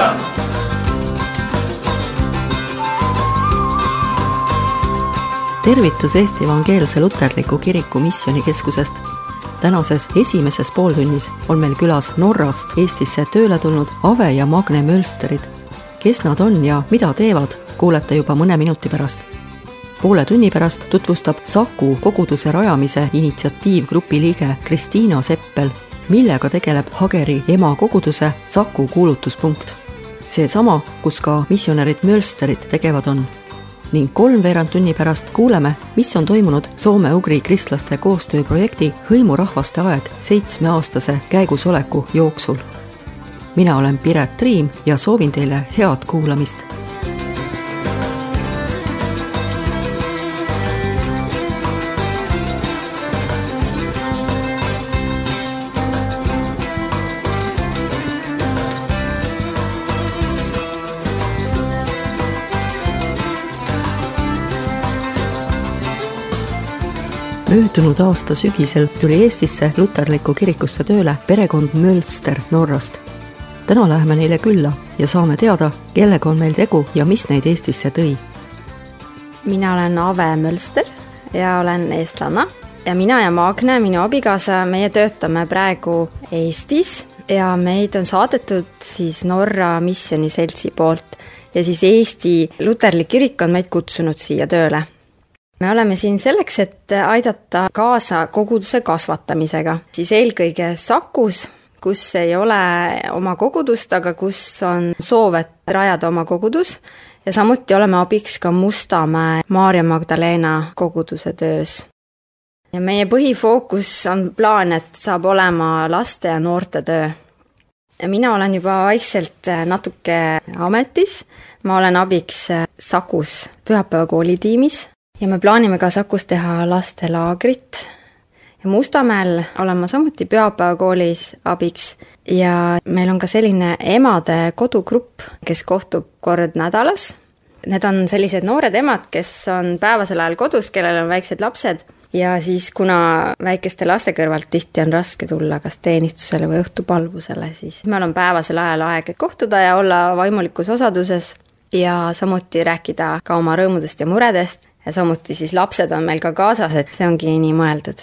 Tervitus Eesti Evangeelse Luterliku Kiriku missioonikeskusest. Tänases esimeses pooltunnis on meil külas Norrast Eestisse tööle tulnud Ave ja Magne Mölsterid. Kes nad on ja mida teevad, kuulete juba mõne minuti pärast. Poole tunni pärast tutvustab Saku koguduse rajamise initsiatiivgrupi liige Kristiina Seppel, millega tegeleb Hageri ema koguduse Saku kuulutuspunkt. See sama, kus ka missionärid Mölsterid tegevad on. Ning 3 tunni pärast kuuleme, mis on toimunud soome-ugri kristlaste koostööprojekti Hõimurahvaste aeg 7-aastase käigusoleku jooksul. Mina olen Piret Triim ja soovin teile head kuulamist. Möödunud aasta sügisel tuli Eestisse luterlikku kirikusse tööle perekond Mölster Norrast. Täna läheme neile külla ja saame teada, kellega on meil tegu ja mis neid Eestisse tõi. Mina olen Ave Mölster ja olen eestlanna. Ja mina ja Magne, minu abikaasa, meie töötame praegu Eestis ja meid on saadetud siis Norra missiooniseltsi poolt. Ja siis Eesti luterlik kirik on meid kutsunud siia tööle. Me oleme siin selleks, et aidata kaasa koguduse kasvatamisega. Siis eelkõige Sakus, kus ei ole oma kogudust, aga kus on soov, et rajada oma kogudus. Ja samuti oleme abiks ka Mustamäe Maarja Magdalena koguduse töös. Ja meie põhifookus on plaan, et saab olema laste ja noorte töö. Ja mina olen juba vaikselt natuke ametis. Ma olen abiks Sakus pühapäeva koolitiimis. Ja me plaanime ka Sakus teha lastelaagrit. Ja Mustamäel olen ma samuti pühapäeva koolis abiks. Ja meil on ka selline emade kodugrupp, kes kohtub kord nädalas. Need on sellised noored emad, kes on päevasel ajal kodus, kellel on väiksed lapsed. Ja siis kuna väikeste laste kõrvalt tihti on raske tulla kas teenistusele või õhtupalvusele, siis meil on päevasel ajal aeg kohtuda ja olla vaimulikus osaduses. Ja samuti rääkida ka oma rõõmudest ja muredest. Ja samuti siis lapsed on meil ka kaasas, et see ongi nii mõeldud.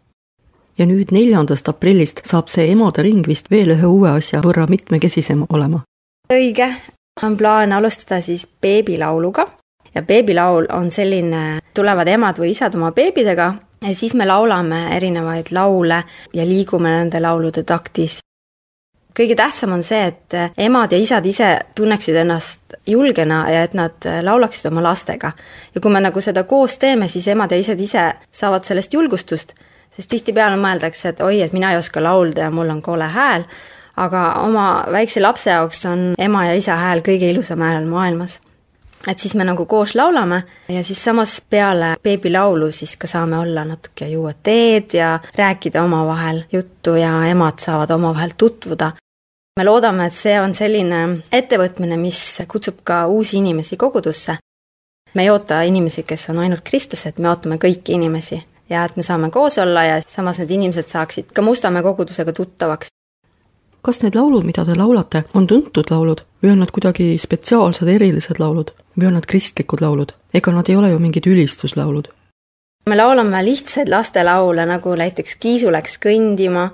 Ja nüüd 4. aprillist saab see emade ring vist veel ühe uue asja võrra mitmekesisem olema. Õige, on plaan alustada siis beebilauluga. Ja beebilaul on selline, tulevad emad või isad oma beebidega ja siis me laulame erinevaid laule ja liigume nende laulude taktis. Kõige tähtsam on see, et emad ja isad ise tunneksid ennast julgena ja et nad laulaksid oma lastega. Ja kui me nagu seda koos teeme, siis emad ja isad ise saavad sellest julgustust, sest tihtipeale mõeldakse, et oi, et mina ei oska laulda ja mul on kole hääl, aga oma väikse lapse jaoks on ema ja isa hääl kõige ilusam hääl maailmas. Et siis me nagu koos laulame ja siis samas peale beebilaulu siis ka saame olla natuke juua teed ja rääkida omavahel juttu ja emad saavad omavahel tutvuda. Me loodame, et see on selline ettevõtmine, mis kutsub ka uusi inimesi kogudusse. Me ei oota inimesi, kes on ainult kristlased, me ootame kõiki inimesi ja et me saame koos olla ja samas need inimesed saaksid ka Mustamäe kogudusega tuttavaks. Kas need laulud, mida te laulate, on tuntud laulud või on nad kuidagi spetsiaalsed erilised laulud või on nad kristlikud laulud? Ega nad ei ole ju mingid ülistuslaulud. Me laulame lihtsaid lastelaule, nagu näiteks Kiisu läks kõndima,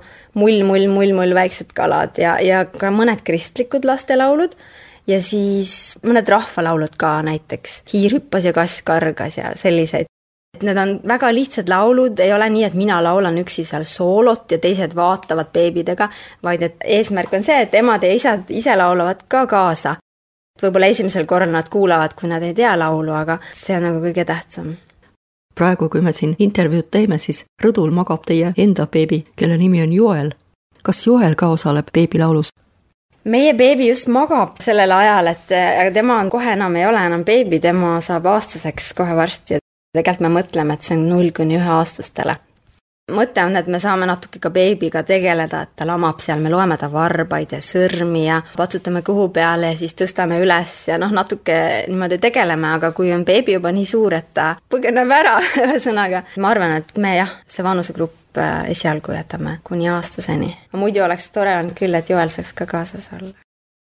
mull, väiksed kalad ja ka mõned kristlikud lastelaulud ja siis mõned rahvalaulud ka näiteks. Hiir hüppas ja kass kargas ja selliseid. Need on väga lihtsad laulud, ei ole nii, et mina laulan üksi seal soolot ja teised vaatavad beebidega, vaid et eesmärk on see, et emad ja isad ise laulavad ka kaasa. Võib-olla esimesel korral nad kuulavad, kui nad ei tea laulu, aga see on nagu kõige tähtsam. Praegu, kui me siin intervjuud teeme, siis rõdul magab teie enda beebi, kelle nimi on Joel. Kas Joel ka osaleb beebilaulus? Meie beebi just magab sellel ajal, et tema on kohe enam ei ole enam beebi, tema saab aastaseks kohe varsti. Tegelikult me mõtleme, et see on 0–1 aastastele. Mõte on, et me saame natuke ka beebiga tegeleda, et ta lamab seal, me loeme ta varbaid ja sõrmi ja patsutame kõhu peale ja siis tõstame üles ja natuke niimoodi tegeleme, aga kui on beebi juba nii suur, et ta põgeneb ära ühesõnaga. Ma arvan, et me see vanusegrupp esialgu jätame kuni aastaseni. Muidu oleks tore on küll, et Joel saaks ka kaasas olla.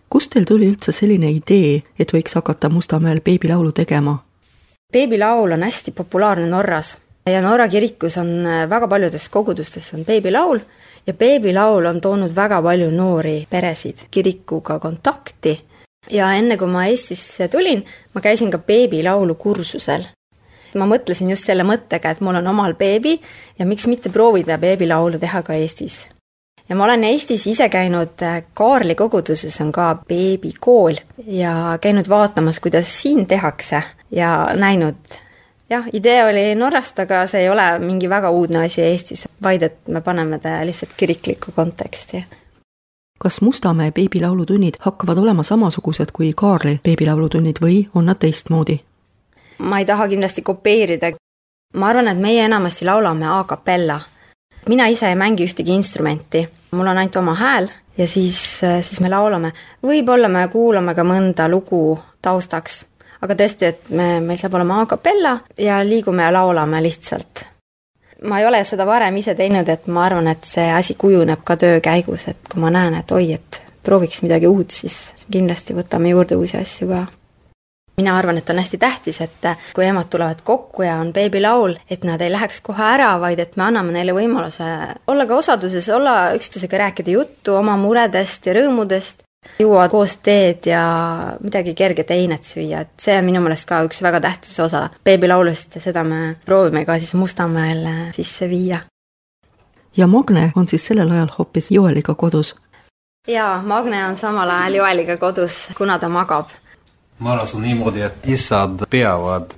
Kust teil tuli üldse selline idee, et võiks hakata Mustamäel beebilaulu tegema? Beebilaul on hästi populaarne Norras ja Norra kirikus on väga paljudes kogudustes on beebilaul ja beebilaul on toonud väga palju noori peresid kirikuga kontakti. Ja enne kui ma Eestisse tulin, ma käisin ka beebilaulu kursusel. Ma mõtlesin just selle mõttega, et mul on omal beebi ja miks mitte proovida beebilaulu teha ka Eestis. Ja ma olen Eestis ise käinud Kaarli koguduses on ka beebikool ja käinud vaatamas, kuidas siin tehakse ja näinud. Jah, idee oli Norrast, aga see ei ole mingi väga uudne asi Eestis, vaid et me paneme ta lihtsalt kiriklikku konteksti. Kas Mustamäe beebilaulutunnid hakkavad olema samasugused kui Kaarli beebilaulutunnid või on nad teistmoodi? Ma ei taha kindlasti kopeerida. Ma arvan, et meie enamasti laulame a cappella. Mina ise ei mängi ühtegi instrumenti. Mul on ainult oma hääl ja siis me laulame. Võib-olla me kuulame ka mõnda lugu taustaks, aga tõesti, et meil saab olema a cappella ja liigume ja laulame lihtsalt. Ma ei ole seda varem ise teinud, et ma arvan, et see asi kujuneb ka töö käigus, et kui ma näen, et et prooviks midagi uut, siis kindlasti võtame juurde uusi asju ka. Mina arvan, et on hästi tähtis, et kui emad tulevad kokku ja on beebilaul, et nad ei läheks kohe ära, vaid et me anname neile võimaluse olla ka osaduses, olla üksteisega rääkida juttu oma muredest ja rõõmudest, juua koos teed ja midagi kerget einet süüa. Et see on minu meelest ka üks väga tähtis osa beebilaulust ja seda me proovime ka siis Mustamäel sisse viia. Ja Magne on siis sellel ajal hoopis Joeliga kodus? Jaa, Magne on samal ajal Joeliga kodus, kuna ta magab. Norras on niimoodi, et isad peavad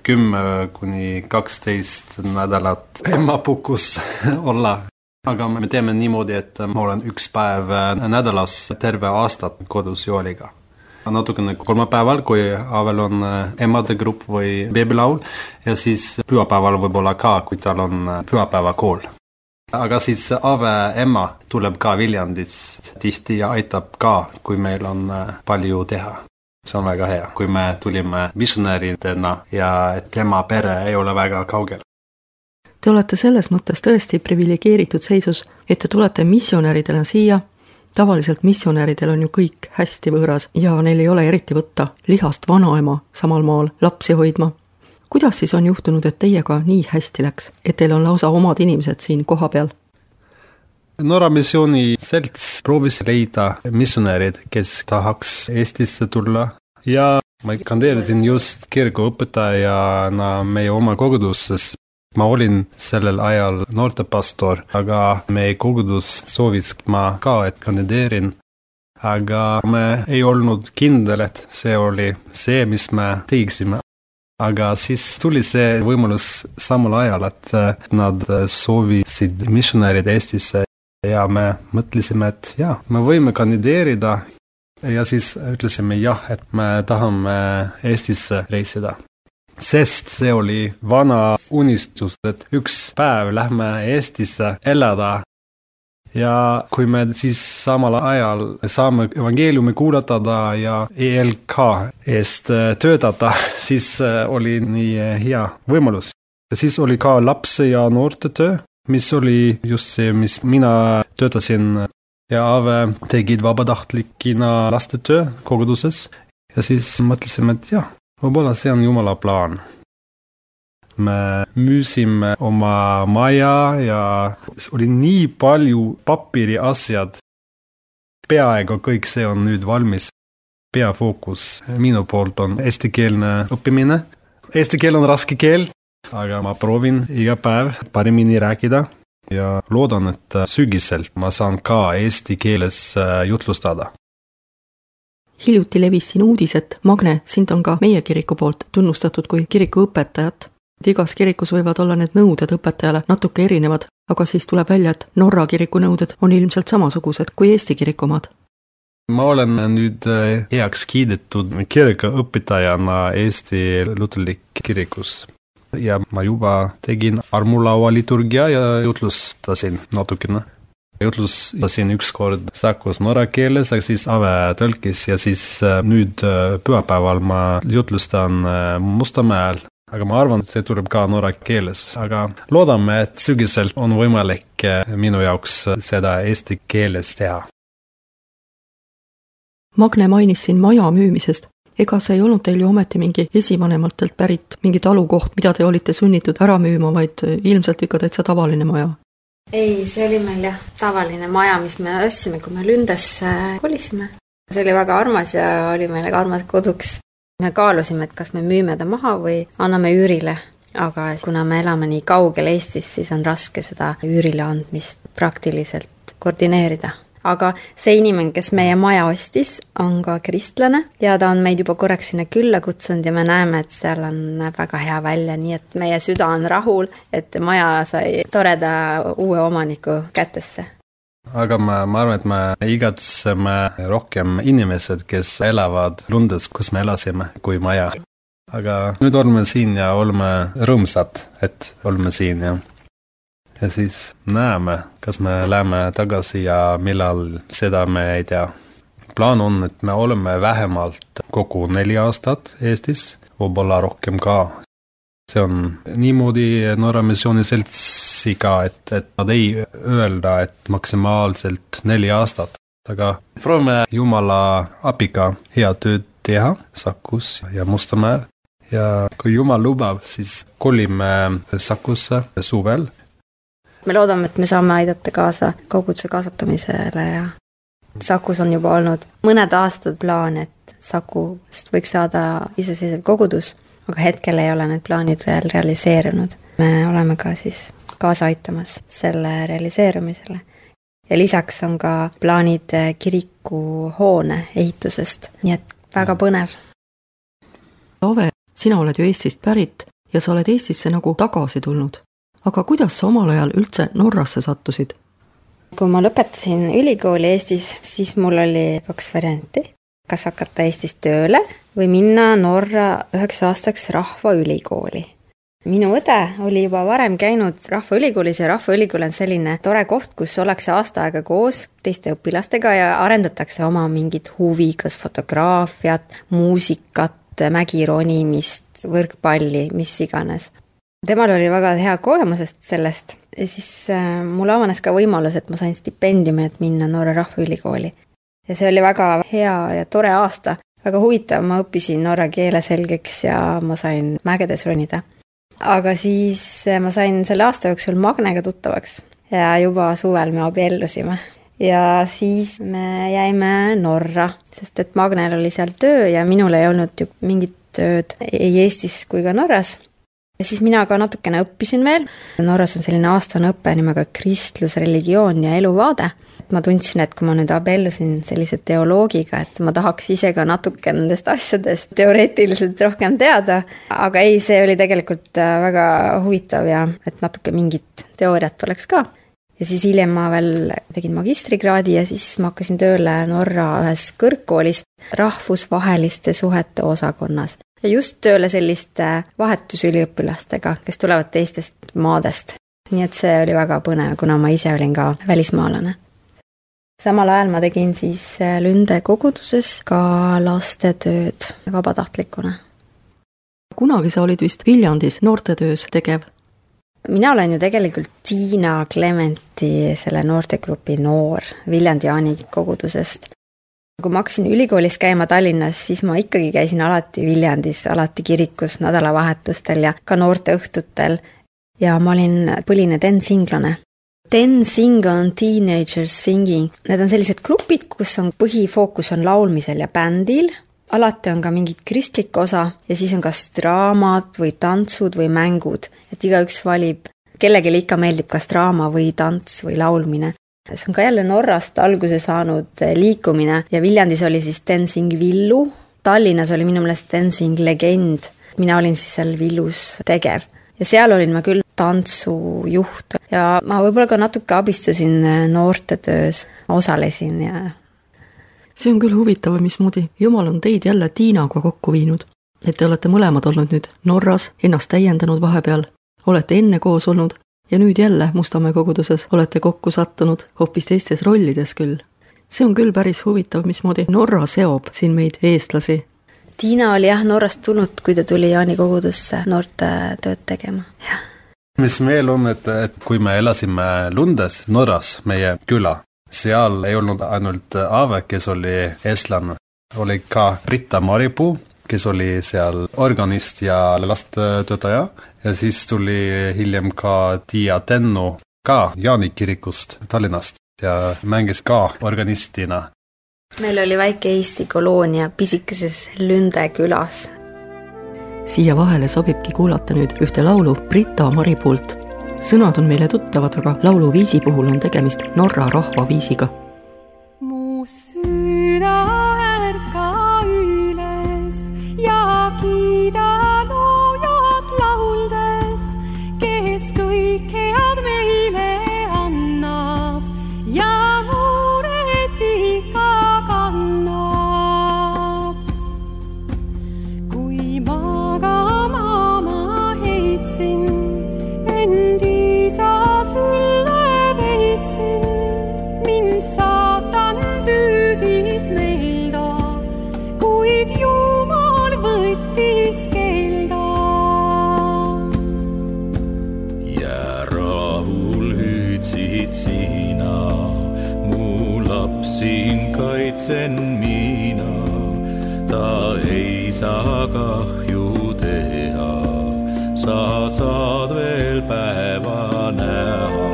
10–12 nädalat emapukus olla. Aga me teeme niimoodi, et ma olen üks päev nädalas terve aastat kodus Joeliga. Natukene kolmapäeval, kui Avel on emade grupp või beebilaul ja siis pühapäeval võib-olla ka, kui tal on pühapäeva kool. Aga siis Ave ema tuleb ka Viljandist tihti ja aitab ka, kui meil on palju teha. See on väga hea, kui me tulime missionääridena ja et tema pere ei ole väga kaugel. Te olete selles mõttes tõesti privilegeeritud seisus, et te tulete missionääridena siia. Tavaliselt missionääridel on ju kõik hästi võõras ja neil ei ole eriti võtta lihast vanaema samal maal lapsi hoidma. Kuidas siis on juhtunud, et teiega nii hästi läks, et teil on lausa omad inimesed siin koha peal? Norra missiooni selts proovis leida missionäärid, kes tahaks Eestisse tulla ja ma kandideerisin just kirikuõpetajana meie oma koguduses. Ma olin sellel ajal noortepastor, aga meie kogudus soovis ma ka, et kandideerin. Aga me ei olnud kindel, et see oli see, mis me teeksime. Aga siis tuli see võimalus samal ajal, et nad soovisid missionäärid Eestisse. Ja me mõtlesime, et me võime kandideerida ja siis ütlesime et me tahame Eestisse reisida. Sest see oli vana unistus, et üks päev lähme Eestisse elada ja kui me siis samal ajal saame evangeeliumi kuulatada ja ELK eest töötada, siis oli nii hea võimalus. Ja siis oli ka lapse ja noorte töö. Mis oli just see, mis mina töötasin ja Ave tegid vabatahtlikina lastetöö koguduses. Ja siis mõtlesime, et võib-olla see on Jumala plaan. Me müüsime oma maja ja oli nii palju papiri asjad. Peaaegu kõik see on nüüd valmis. Peafookus minu poolt on eestikeelne õppimine. Eesti keel on raske keel. Aga ma proovin iga päev parimini rääkida ja loodan, et sügisel ma saan ka eesti keeles jutlustada. Hiljuti levis siin uudis, et Magne, sind on ka meie kiriku poolt tunnustatud kui kirikuõpetajat. Igas kirikus võivad olla need nõuded õpetajale natuke erinevad, aga siis tuleb välja, et Norra kiriku nõuded on ilmselt samasugused kui Eesti kirikumad. Ma olen nüüd heaks kiidetud kirikuõpetajana Eesti luterlik kirikus. Ja ma juba tegin armulaua liturgia ja jutlustasin natukene. Jutlustasin ükskord Sakus norra keeles, aga siis Ave tõlkis ja siis nüüd pühapäeval ma jutlustan Mustamäel. Aga ma arvan, et see tuleb ka norra keeles. Aga loodame, et sügisel on võimalik minu jaoks seda eesti keeles teha. Magne mainis siin maja müümisest. Ega see ei olnud teil ju ometi mingi esivanematelt pärit mingi talukoht, mida te olite sunnitud ära müüma, vaid ilmselt ikka täitsa tavaline maja? Ei, see oli meil jah tavaline maja, mis me ostsime, kui me Lündesse kolisime. See oli väga armas ja oli meile ka armas koduks. Me kaalusime, et kas me müüme ta maha või anname üürile, aga kuna me elame nii kaugel Eestis, siis on raske seda üürile andmist praktiliselt koordineerida. Aga see inimene, kes meie maja ostis, on ka kristlane ja ta on meid juba korraks sinna külla kutsunud ja me näeme, et seal on väga hea välja, nii et meie süda on rahul, et maja sai toreda uue omaniku kätesse. Aga ma arvan, et me igatseme rohkem inimesed, kes elavad Lundas, kus me elasime, kui maja. Aga nüüd oleme siin ja oleme rõõmsad, et oleme siin ja siis näeme, kas me läheme tagasi ja millal seda me ei tea. Plaan on, et me oleme vähemalt kogu 4 aastat Eestis, võib-olla rohkem ka. See on niimoodi Norra Missiooni seltsiga, et nad ei öelda, et maksimaalselt 4 aastat. Aga proovime Jumala abiga hea tööd teha Sakus ja Mustamäel. Ja kui Jumal lubab, siis kolime Sakusse suvel. Me loodame, et me saame aidata kaasa koguduse kasvatamisele ja Sakus on juba olnud mõned aastad plaan, et Sakust võiks saada iseseisev kogudus, aga hetkel ei ole need plaanid veel realiseerunud. Me oleme ka siis kaasa aitamas selle realiseerumisele. Ja lisaks on ka plaanid kiriku hoone ehitusest, nii et väga põnev. Ave, sina oled ju Eestist pärit ja sa oled Eestisse nagu tagasi tulnud. Aga kuidas sa omal ajal üldse Norrasse sattusid? Kui ma lõpetasin ülikooli Eestis, siis mul oli 2 varianti. Kas hakata Eestis tööle või minna Norra 9 aastaks Rahvaülikooli. Minu õde oli juba varem käinud Rahvaülikoolis ja Rahvaülikool on selline tore koht, kus ollakse aasta aega koos teiste õpilastega ja arendatakse oma mingit huvi, kas fotograafiat, muusikat, mägironimist, võrkpalli, mis iganes. Temal oli väga hea kogemusest sellest ja siis mul avanes ka võimalus, et ma sain stipendiumi, et minna Norra Rahvaülikooli. Ja see oli väga hea ja tore aasta. Väga huvitav, ma õppisin norra keele selgeks ja ma sain mägedes ronida. Aga siis ma sain selle aasta jooksul Magnega tuttavaks ja juba suvel me abiellusime. Ja siis me jäime Norra, sest et Magnel oli seal töö ja minul ei olnud ju mingit tööd ei Eestis kui ka Norras. Ja siis mina ka natukene õppisin veel. Norras on selline aastane õppe nimega kristlus, religioon ja eluvaade. Ma tundsin, et kui ma nüüd abiellusin sellise teoloogiga, et ma tahaks ise ka natuke nendest asjadest teoreetiliselt rohkem teada. Aga ei, see oli tegelikult väga huvitav ja et natuke mingit teooriat oleks ka. Ja siis hiljem ma veel tegin magistrikraadi ja siis ma hakkasin tööle Norra ühes kõrgkoolis rahvusvaheliste suhete osakonnas. Ja just tööle selliste vahetusüliõpilastega, kes tulevad teistest maadest. Nii et see oli väga põnev, kuna ma ise olin ka välismaalane. Samal ajal ma tegin siis Lünde koguduses ka lastetööd vabatahtlikuna. Kunagi sa olid vist Viljandis noortetöös tegev? Mina olen ju tegelikult Tiina Clementi selle noortegrupi noor Viljandi Jaani kogudusest. Kui ma hakkasin ülikoolis käima Tallinnas, siis ma ikkagi käisin alati Viljandis, alati kirikus, nädalavahetustel ja ka noorte õhtutel. Ja ma olin põline tensinglane. Tensing on Teenagers Singing. Need on sellised grupid, kus on põhifookus on laulmisel ja bändil. Alati on ka mingid kristlik osa ja siis on kas draamad või tantsud või mängud. Et igaüks valib, kellelegi ikka meeldib kas draama või tants või laulmine. See on ka jälle Norrast alguse saanud liikumine ja Viljandis oli siis Tensing Villu, Tallinnas oli minu meelest Tensing Legend. Mina olin siis seal Villus tegev ja seal olin ma küll tantsujuht ja ma võib-olla ka natuke abistasin noortetöös, osalesin ja... See on küll huvitav, mismoodi Jumal on teid jälle Tiinaga kokku viinud, et te olete mõlemad olnud nüüd Norras, ennast täiendanud vahepeal, olete enne koos olnud ja nüüd jälle Mustamäe koguduses olete kokku sattunud hoopis teistes rollides küll. See on küll päris huvitav, mismoodi Norra seob siin meid eestlasi. Tiina oli jah Norrast tulnud, kui ta tuli Jaani kogudusse noorte tööd tegema. Ja. Mis meil on, et kui me elasime Lundes, Norras, meie küla, seal ei olnud ainult Ave, kes oli eestlane, oli ka Britta Maripuu, kes oli seal organist ja lasttöötaja ja siis tuli hiljem ka Tiia Tennu ka Jaani kirikust Tallinnast ja mängis ka organistina. Meil oli väike Eesti koloonia pisikeses Lünde külas. Siia vahele sobibki kuulata nüüd ühte laulu Britta Maripuult. Sõnad on meile tuttavad, aga lauluviisi puhul on tegemist Norra rahvaviisiga. Mu süda ärka üles ja kiida loojad lauldes, kes kõik head meile annab ja muret ikka kannab. Kui magama ma heitsin, endisa sulle veitsin, mind saatan püüdis neilda, kuid Jumal võttis kelda. Ja rahul hüüdsid sina, mu lapsin kaitsen mina, ta ei saa kahju teha, sa saad veel päeva näha.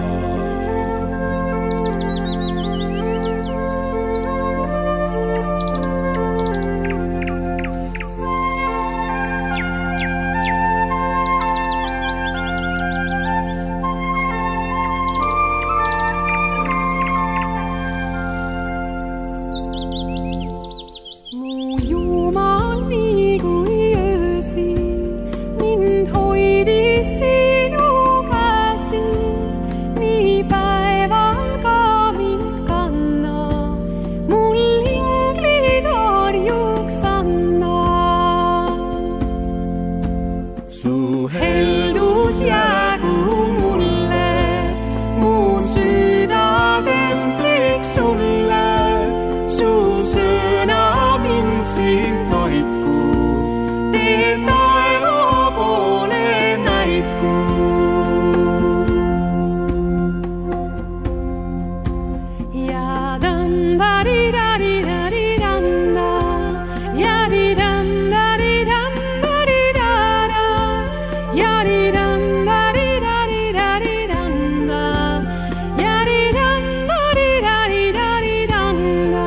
Mu Jumal nii kui öösi, mind hoidis sinu käsi, nii päeval ka mind kanna, mul inglid harjuks anna. Su heldus jäägu mulle, mu süda templiks sulle, su sõna mind sind hoidku, tee taeva poole näitku. Ja dandaridaridaridiranda, ja didandaridandaridara, ja didandaridaridaridiranda, ja didandaridaridaridiranda.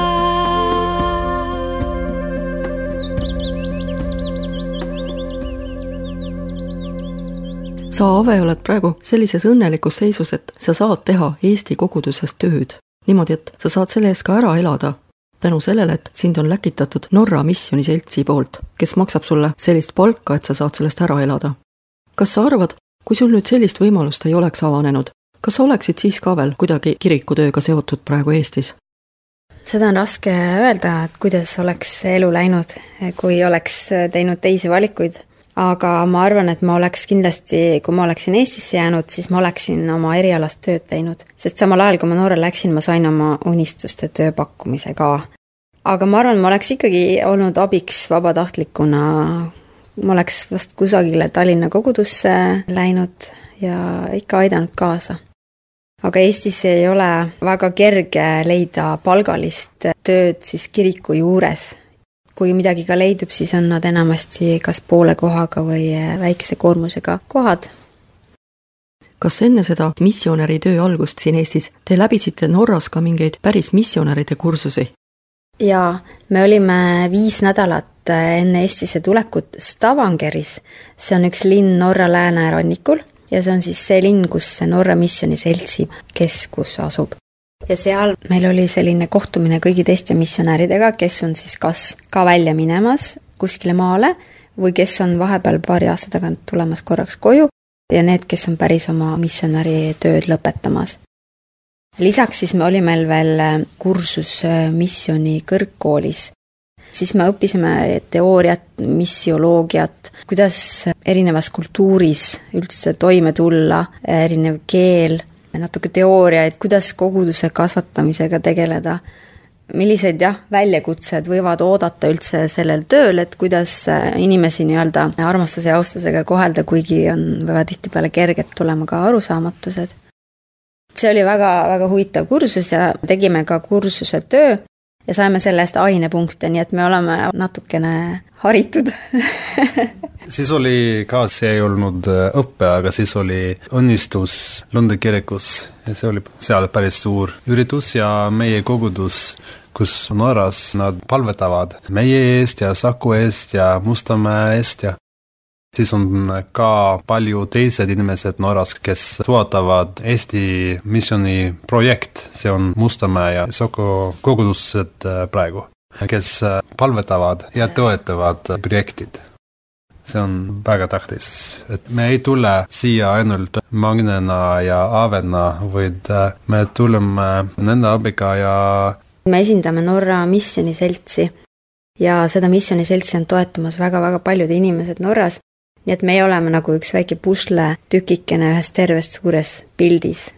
Sa, Ave, oled praegu sellises õnnelikus seisus, et sa saad teha Eesti koguduses tööd. Niimoodi, et sa saad selle eest ka ära elada. Tänu sellele, et sind on läkitatud Norra Missioniseltsi poolt, kes maksab sulle sellist palka, et sa saad sellest ära elada. Kas sa arvad, kui sul nüüd sellist võimalust ei oleks avanenud, kas sa oleksid siis ka veel kuidagi kirikutööga seotud praegu Eestis? Seda on raske öelda, et kuidas oleks elu läinud, kui oleks teinud teisi valikuid. Aga ma arvan, et ma oleks kindlasti, kui ma oleksin Eestisse jäänud, siis ma oleksin oma erialast tööd teinud. Sest samal ajal, kui ma noore läksin, ma sain oma unistuste tööpakkumise ka. Aga ma arvan, ma oleks ikkagi olnud abiks vabatahtlikuna. Ma oleks vast kusagile Tallinna kogudusse läinud ja ikka aidanud kaasa. Aga Eestis ei ole väga kerge leida palgalist tööd siis kiriku juures. Kui midagi ka leidub, siis on nad enamasti kas poole kohaga või väikese koormusega kohad. Kas enne seda missionäri töö algust siin Eestis te läbisite Norras ka mingeid päris missionäride kursusi? Jaa, me olime 5 nädalat enne Eestisse tulekut Stavangeris. See on üks linn Norra läänerannikul ja see on siis see linn, kus Norra Missioniseltsi keskus asub. Ja seal meil oli selline kohtumine kõigi teiste missionäridega, kes on siis kas ka välja minemas kuskile maale või kes on vahepeal paari aasta tagant tulemas korraks koju ja need, kes on päris oma missionäri tööd lõpetamas. Lisaks siis me oli meil veel kursus missioni kõrgkoolis. Siis me õppisime teooriat, missioloogiat, kuidas erinevas kultuuris üldse toime tulla, erinev keel, natuke teooriaid, kuidas koguduse kasvatamisega tegeleda, milliseid väljakutsed võivad oodata üldse sellel tööl, et kuidas inimesi nii-öelda armastuse ja austusega kohelda, kuigi on väga tihtipeale kerged tulema ka arusaamatused. See oli väga, väga huvitav kursus ja tegime ka kursuse töö ja saime selle eest ainepunkte, nii et me oleme natukene haritud. Siis oli ka, see ei olnud õppe, aga siis oli õnnistus Lunde kirikus ja see oli seal päris suur üritus ja meie kogudus, kus Norras nad palvetavad meie eest ja Saku eest ja Mustamäe eest ja siis on ka palju teised inimesed Norras, kes toetavad Eesti missiooni projekt, see on Mustamäe ja Saku kogudused praegu, kes palvetavad ja toetavad projektid. See on väga tähtis, et me ei tule siia ainult Magnena ja Avena, vaid me tuleme nende abiga ja me esindame Norra missioniseltsi ja seda missioniseltsi on toetamas väga-väga paljud inimesed Norras, nii et meie oleme nagu üks väike pusle tükikene ühes tervest suures pildis.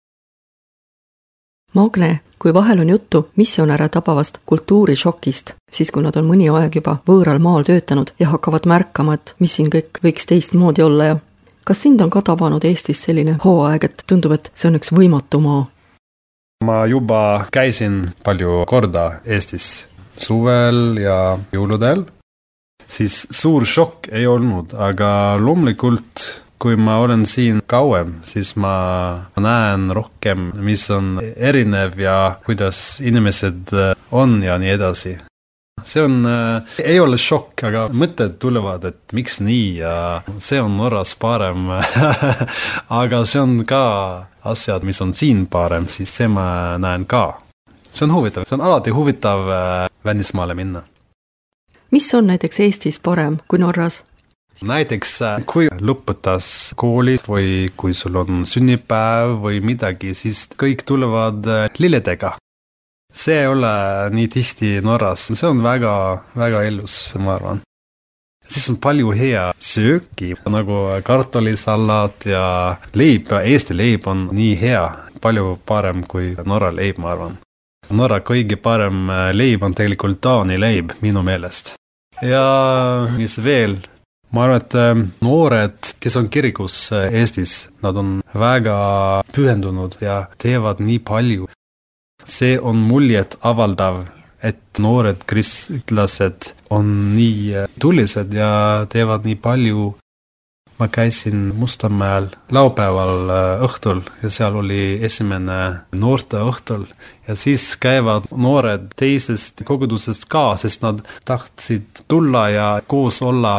Magne, kui vahel on juttu missionäre tabavast kultuurishokist, siis kui nad on mõni aeg juba võõral maal töötanud ja hakkavad märkama, et mis siin kõik võiks teistmoodi olla ja kas sind on ka tabanud Eestis selline hooaeg, et tundub, et see on üks võimatu maa? Ma juba käisin palju korda Eestis suvel ja jõuludel, siis suur šokk ei olnud, aga loomulikult kui ma olen siin kauem, siis ma näen rohkem, mis on erinev ja kuidas inimesed on ja nii edasi. See on, ei ole šokk, aga mõtted tulevad, et miks nii ja see on Norras parem. Aga see on ka asjad, mis on siin parem, siis see ma näen ka. See on huvitav, see on alati huvitav välismaale minna. Mis on näiteks Eestis parem kui Norras? Näiteks, kui lõpetas koolis või kui sul on sünnipäev või midagi, siis kõik tulevad lilledega. See ei ole nii tihti Norras, see on väga, väga illus, ma arvan. Siis on palju hea sööki, nagu kartulisalat ja leib, Eesti leib on nii hea, palju parem kui Norra leib, ma arvan. Norra kõige parem leib on tegelikult Taani leib, minu meelest. Ja mis veel? Ma arvan, et noored, kes on kirikus Eestis, nad on väga pühendunud ja teevad nii palju. See on muljet avaldav, et noored kristlased on nii tulised ja teevad nii palju. Ma käisin Mustamäel laupäeval õhtul ja seal oli esimene noorte õhtul ja siis käivad noored teisest kogudusest ka, sest nad tahtsid tulla ja koos olla.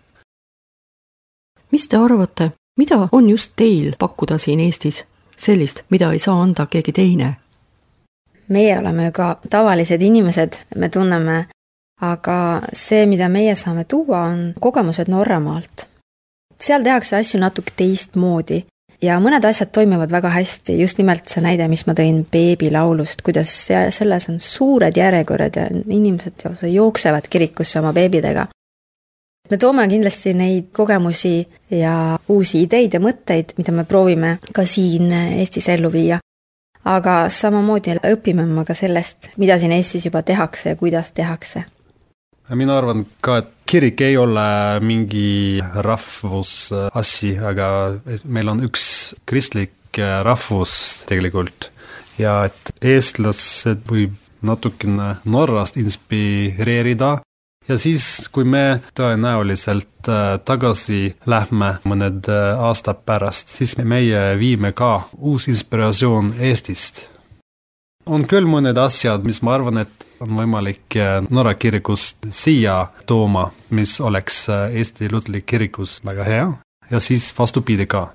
Mis te arvate, mida on just teil pakkuda siin Eestis? Sellist, mida ei saa anda keegi teine? Meie oleme ju ka tavalised inimesed, me tunneme, aga see, mida meie saame tuua, on kogemused Norramaalt. Seal tehakse asju natuke teistmoodi ja mõned asjad toimivad väga hästi, just nimelt see näide, mis ma tõin beebilaulust, kuidas selles on suured järjekorrad ja inimesed jooksevad kirikusse oma beebidega. Me toome kindlasti neid kogemusi ja uusi ideid ja mõtteid, mida me proovime ka siin Eestis ellu viia. Aga samamoodi õpime ma ka sellest, mida siin Eestis juba tehakse ja kuidas tehakse. Mina arvan ka, et kirik ei ole mingi rahvusassi, aga meil on üks kristlik rahvus tegelikult. Ja et eestlased võib natukene Norrast inspireerida. Ja siis, kui me tõenäoliselt tagasi lähme mõned aastad pärast, siis meie viime ka uus inspiratsioon Eestist. On küll mõned asjad, mis ma arvan, et on võimalik Norra kirikust siia tooma, mis oleks Eesti Lutlik kirikus väga hea, ja siis vastupidi ka.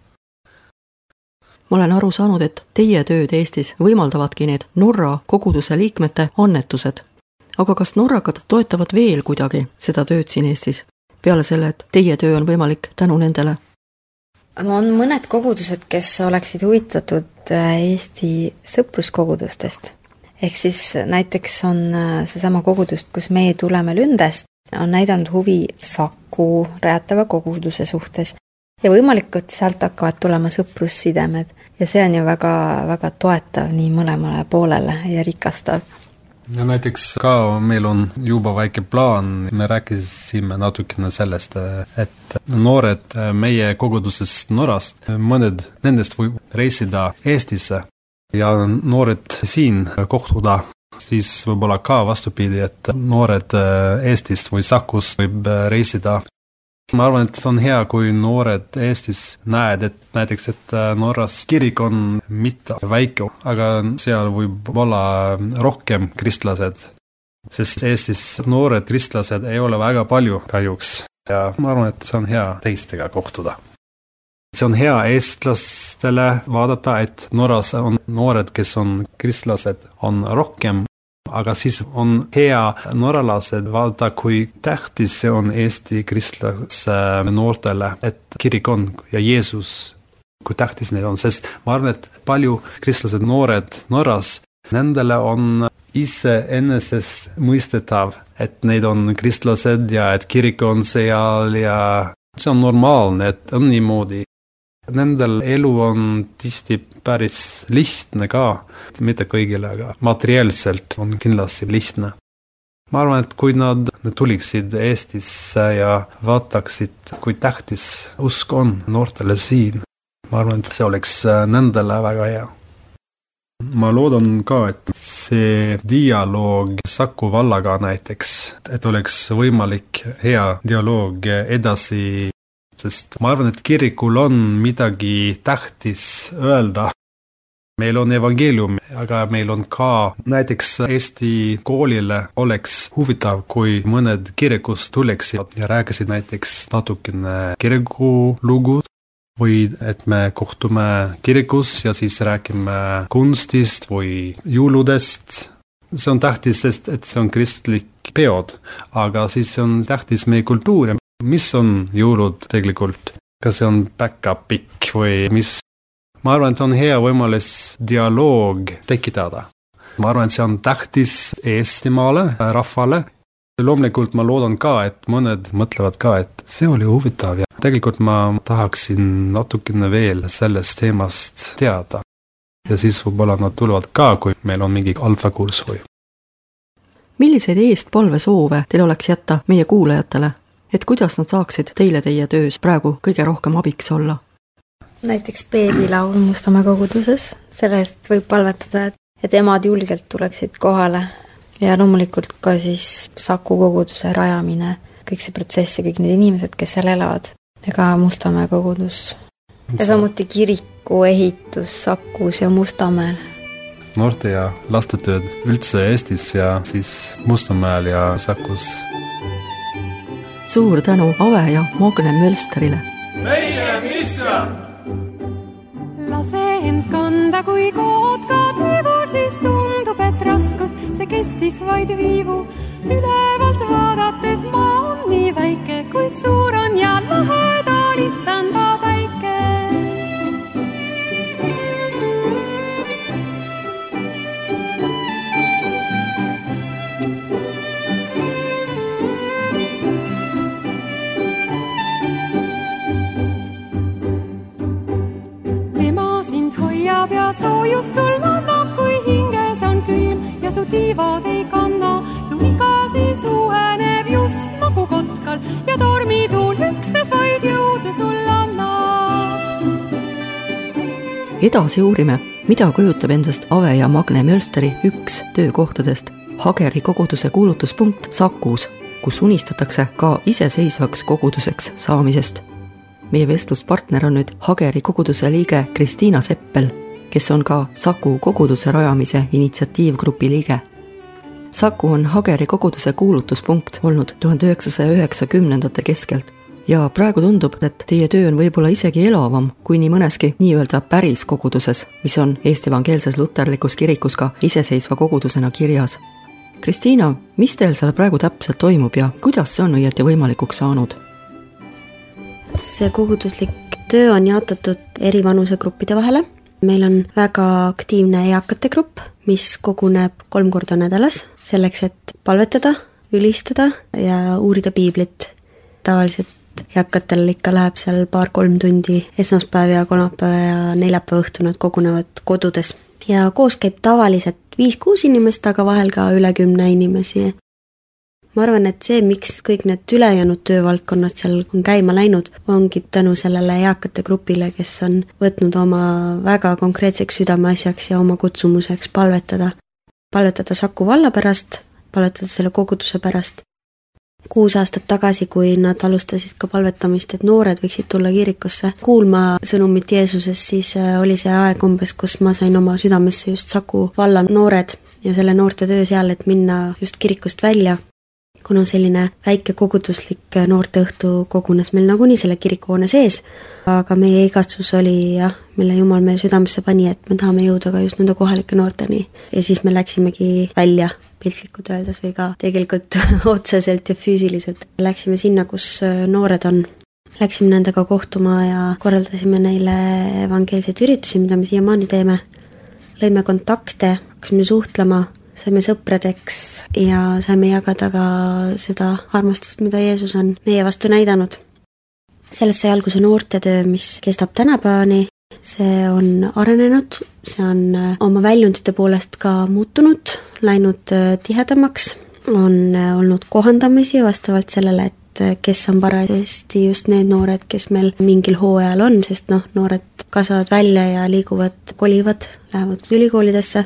Ma olen aru saanud, et teie tööd Eestis võimaldavadki need Norra koguduse liikmete annetused. Aga kas norrakad toetavad veel kuidagi seda tööd siin Eestis, peale selle, et teie töö on võimalik tänu nendele? On mõned kogudused, kes oleksid huvitatud Eesti sõpruskogudustest. Ehk siis näiteks on seesama kogudust, kus meie tuleme Lündest, on näidanud huvi Saku rajatava koguduse suhtes. Ja võimalik, et sealt hakkavad tulema sõprussidemed. Ja see on ju väga, väga toetav nii mõlemale poolele ja rikastav. Ja näiteks ka meil on juba väike plaan, me rääkisime natukene sellest, et noored meie kogudusest Norrast, mõned nendest võib reisida Eestisse ja noored siin kohtuda siis võib-olla ka vastupidi, et noored Eestist või Sakust võib reisida. Ma arvan, et see on hea, kui noored Eestis näed, et näiteks, et Norras kirik on mitte väike, aga seal võib olla rohkem kristlased, sest Eestis noored kristlased ei ole väga palju kahjuks ja ma arvan, et see on hea teistega kohtuda. See on hea eestlastele vaadata, et Norras on noored, kes on kristlased, on rohkem, aga siis on hea norralased vaadata, kui tähtis see on Eesti kristlase noortele, et kirik on ja Jeesus, kui tähtis need on, sest ma arvan, et palju kristlased noored Norras, nendele on iseenesest mõistetav, et neid on kristlased ja et kirik on seal ja see on normaalne, et on niimoodi. Nendel elu on tihti päris lihtne ka, mitte kõigile, aga materiaalselt on kindlasti lihtne. Ma arvan, et kui nad tuliksid Eestisse ja vaataksid, kui tähtis usk on noortele siin, ma arvan, et see oleks nendele väga hea. Ma loodan ka, et see dialoog Saku vallaga näiteks, et oleks võimalik hea dialoog edasi, sest ma arvan, et kirikul on midagi tähtis öelda. Meil on evangeelium, aga meil on ka näiteks Eesti koolile oleks huvitav, kui mõned kirikust tuleksid ja rääkisid näiteks natukene kirikulugud või et me kohtume kirikus ja siis räägime kunstist või jõuludest. See on tähtis, sest et see on kristlik peod, aga siis on tähtis meie kultuur. Mis on jõulud tegelikult? Kas see on päkapikk või mis? Ma arvan, et see on hea võimalus dialoog tekitada. Ma arvan, et see on tähtis Eestimaale, rahvale. Loomulikult ma loodan ka, et mõned mõtlevad ka, et see oli huvitav ja tegelikult ma tahaksin natukene veel sellest teemast teada. Ja siis võib-olla nad tulevad ka, kui meil on mingi alfakurs või. Milliseid eestpalvesoove teil oleks jätta meie kuulajatele? Et kuidas nad saaksid teile teie töös praegu kõige rohkem abiks olla? Näiteks beebilaul Mustamäe koguduses, selle eest võib palvetada, et emad julgelt tuleksid kohale ja loomulikult ka siis Saku koguduse rajamine, kõik see protsess ja kõik need inimesed, kes seal elavad, ega Mustamäe kogudus. Ja samuti kiriku ehitus Sakus ja Mustamäel. Noorte ja lastetööd üldse Eestis ja siis Mustamäel ja Sakus. Suur tänu Ave ja Magne Mölsterile. Meie missioon! Lase end kanda, kui kood ka teevul, siis tundub, et raskus, see kestis vaid viivu. Ülevalt vaadates maa on nii väike, kuid suur on ja lahedal istanda päike. Ja soojust sul annab, kui hinges on külm ja su tiivad ei kanna. Su iga siis uueneb just nagu kotkal ja tormituul üksnes vaid jõudu sul annab. Edasi uurime, mida kujutab endast Ave ja Magne Mölsteri üks töökohtadest Hageri koguduse kuulutuspunkt Sakus, kus unistatakse ka iseseisvaks koguduseks saamisest. Meie vestluspartner on nüüd Hageri koguduse liige Kristiina Seppel, kes on ka Saku koguduse rajamise initsiatiivgrupi liige. Saku on Hageri koguduse kuulutuspunkt olnud 1990. keskelt ja praegu tundub, et teie töö on võib-olla isegi elavam kui nii mõneski nii-öelda päris koguduses, mis on Eesti evangeelses luterlikus kirikus ka iseseisva kogudusena kirjas. Kristiina, mis teil seal praegu täpselt toimub ja kuidas see on õieti võimalikuks saanud? See koguduslik töö on jaotatud eri vanusegruppide vahele. Meil on väga aktiivne eakate grupp, mis koguneb 3 korda nädalas selleks, et palvetada, ülistada ja uurida piiblit. Tavaliselt eakatel ikka läheb seal 2-3 tundi esmaspäev ja kolmapäev ja neljapäeva õhtu nad kogunevad kodudes. Ja koos käib tavaliselt 5-6 inimest, aga vahel ka üle 10 inimesi. Ma arvan, et see, miks kõik need ülejäänud töövaldkonnad seal on käima läinud, ongi tänu sellele eakate grupile, kes on võtnud oma väga konkreetseks südameasjaks ja oma kutsumuseks palvetada. palvetada Saku valla pärast, palvetada selle koguduse pärast. 6 aastat tagasi, kui nad alustasid ka palvetamist, et noored võiksid tulla kirikusse kuulma sõnumit Jeesusest, siis oli see aeg umbes, kus ma sain oma südamesse just Saku valla noored ja selle noorte töö seal, et minna just kirikust välja. Kuna selline väike koguduslik noorteõhtu kogunes meil nagunii selle kirikuhoone sees, aga meie igatsus oli mille Jumal meie südamesse pani, et me tahame jõuda ka just nende kohalike noorteni. Ja siis me läksimegi välja piltlikult öeldes või ka tegelikult otseselt ja füüsiliselt. Läksime sinna, kus noored on. Läksime nendega kohtuma ja korraldasime neile evangeelseid üritusi, mida me siiamaani teeme. Lõime kontakte, hakkasime suhtlema, saime sõpradeks ja saime jagada ka seda armastust, mida Jeesus on meie vastu näidanud. Sellest sai alguse noortetöö, mis kestab tänapäevani. See on arenenud, see on oma väljundite poolest ka muutunud, läinud tihedamaks, on olnud kohandamisi vastavalt sellele, et kes on parajasti just need noored, kes meil mingil hooajal on, sest noored kasvavad välja ja liiguvad, kolivad, lähevad ülikoolidesse.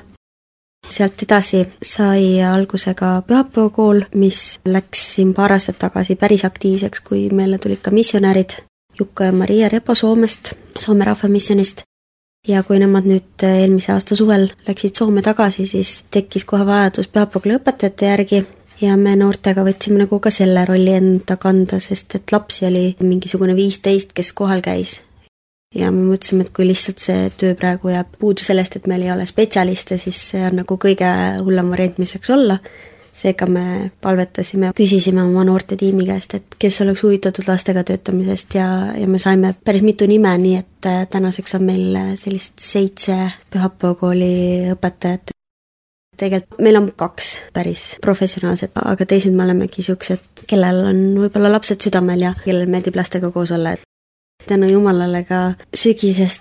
Sealt edasi sai alguse ka pühapäevakool, mis läks siin paar aastat tagasi päris aktiivseks, kui meile tulid ka missionäärid. Jukka ja Maria Repo Soomest, Soome rahvamissionist. Ja kui nemad nüüd eelmise aasta suvel läksid Soome tagasi, siis tekkis kohe vajadus pühapäevakooli õpetajate järgi ja me noortega võtsime nagu ka selle rolli enda kanda, sest et lapsi oli mingisugune 15, kes kohal käis. Ja me mõtlesime, et kui lihtsalt see töö praegu jääb puudu sellest, et meil ei ole spetsialiste, siis see on nagu kõige hullem variant, mis saaks olla. Seega me palvetasime, küsisime oma noorte tiimi käest, et kes oleks huvitatud lastega töötamisest ja me saime päris mitu nime, nii et tänaseks on meil sellist 7 pühapäevakooli õpetajat. Tegelikult meil on 2 päris professionaalset, aga teised me olemegi siuksed, kellel on võib-olla lapsed südamel ja kellel meeldib lastega koos olla. Tänu Jumalale ka sügisest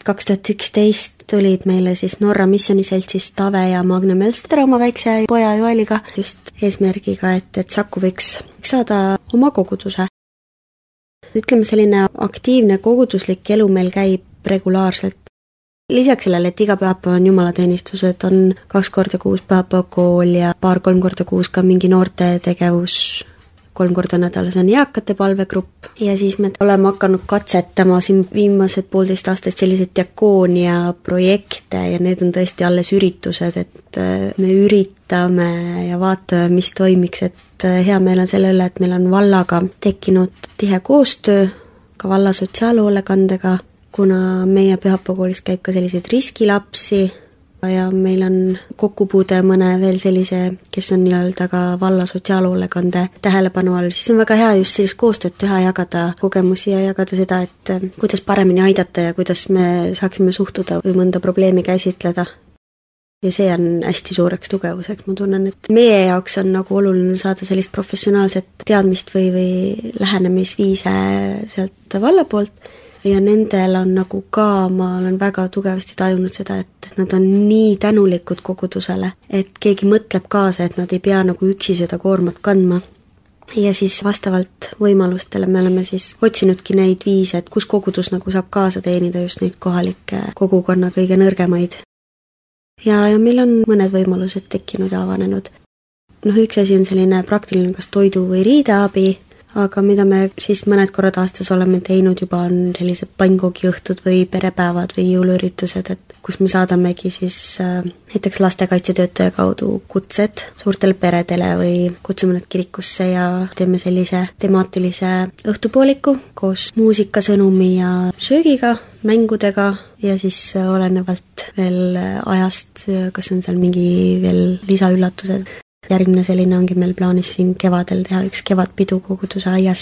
2011 tulid meile siis Norra missioniseltsist Tave ja Magne Mölster oma väikse poja Joeliga just eesmärgiga, et Saku võiks saada oma koguduse. Ütleme, selline aktiivne koguduslik elu meil käib regulaarselt. Lisaks sellele, et iga pühapäev on jumalateenistused, on 2 korda kuus pühapäevakool ja 2-3 korda kuus ka mingi noorte tegevus. 3 korda nädalas on eakate palvegrupp ja siis me oleme hakanud katsetama siin viimased 1,5 aastat selliseid diakoonia projekte ja need on tõesti alles üritused, et me üritame ja vaatame, mis toimiks, et hea meel on selle üle, et meil on vallaga tekkinud tihe koostöö ka valla sotsiaalhoolekandega, kuna meie pühapäevakoolis käib ka selliseid riskilapsi ja meil on kokkupuude mõne veel sellise, kes on nii-öelda ka valla sotsiaalhoolekande tähelepanu all, siis on väga hea just sellist koostööd teha, jagada kogemusi ja jagada seda, et kuidas paremini aidata ja kuidas me saaksime suhtuda või mõnda probleemi käsitleda. Ja see on hästi suureks tugevuseks, ma tunnen, et meie jaoks on nagu oluline saada sellist professionaalset teadmist või lähenemisviise sealt valla poolt. Ja nendel on nagu ka, ma olen väga tugevasti tajunud seda, et nad on nii tänulikud kogudusele, et keegi mõtleb kaasa, et nad ei pea nagu üksi seda koormat kandma. Ja siis vastavalt võimalustele me oleme siis otsinudki neid viise, et kus kogudus nagu saab kaasa teenida just neid kohalikke kogukonna kõige nõrgemaid. Ja meil on mõned võimalused tekkinud ja avanenud. Üks asi on selline praktiline kas toidu või riideabi, aga mida me siis mõned korrad aastas oleme teinud juba on sellised pannkoogiõhtud või perepäevad või jõuluüritused, et kus me saadamegi siis näiteks lastekaitsetöötaja kaudu kutsed suurtele peredele või kutsume nad kirikusse ja teeme sellise temaatilise õhtupooliku koos muusikasõnumi ja söögiga, mängudega ja siis olenevalt veel ajast, kas on seal mingi veel lisaüllatused. Järgmine selline ongi meil plaanis siin kevadel teha üks kevadpidu koguduse aias.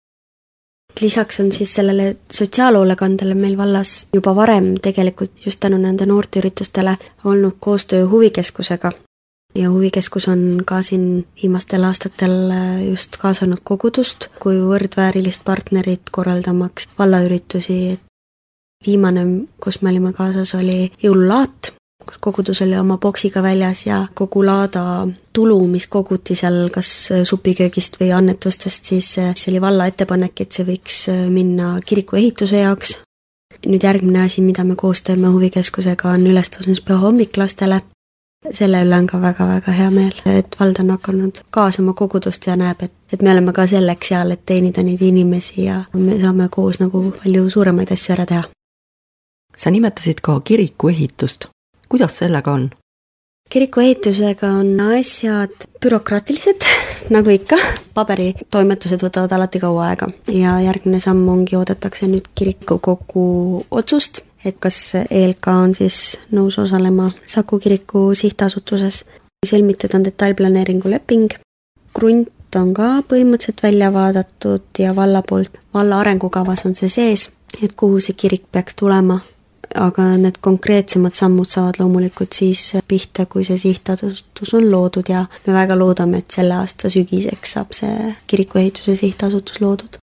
Lisaks on siis sellele sotsiaalhoolekandele meil vallas juba varem tegelikult just tänu nende noorteüritustele olnud koostöö huvikeskusega. Ja huvikeskus on ka siin viimastel aastatel just kaasanud kogudust kui võrdväärilist partnerit korraldamaks vallaüritusi. Viimane, kus me olime kaasas, oli jõululaat, kus kogudus oli oma boksiga väljas ja kogu laada tulu, mis koguti seal kas supiköögist või annetustest, siis see oli valla ettepanek, et see võiks minna kiriku ehituse jaoks. Nüüd järgmine asi, mida me koos teeme huvikeskusega, on ülestõusmispüha hommik lastele. selle üle on ka väga-väga hea meel, et vald on hakanud kaasama kogudust ja näeb, et me oleme ka selleks seal, et teenida neid inimesi ja me saame koos nagu palju suuremaid asju ära teha. Sa nimetasid ka kiriku ehitust. Kuidas sellega on? Kiriku ehitusega on asjad bürokraatilised, nagu ikka. Paberitoimetused võtavad alati kaua aega ja järgmine samm ongi, oodatakse nüüd kiriku kogu otsust, et kas ELK on siis nõus osalema Saku kiriku sihtasutuses. Sõlmitud on detailplaneeringu leping, krunt on ka põhimõtteliselt välja vaadatud ja valla poolt. Valla arengukavas on see sees, et kuhu see kirik peaks tulema, aga need konkreetsemad sammud saavad loomulikult siis pihta, kui see sihtasutus on loodud ja me väga loodame, et selle aasta sügiseks saab see kirikuehituse sihtasutus loodud.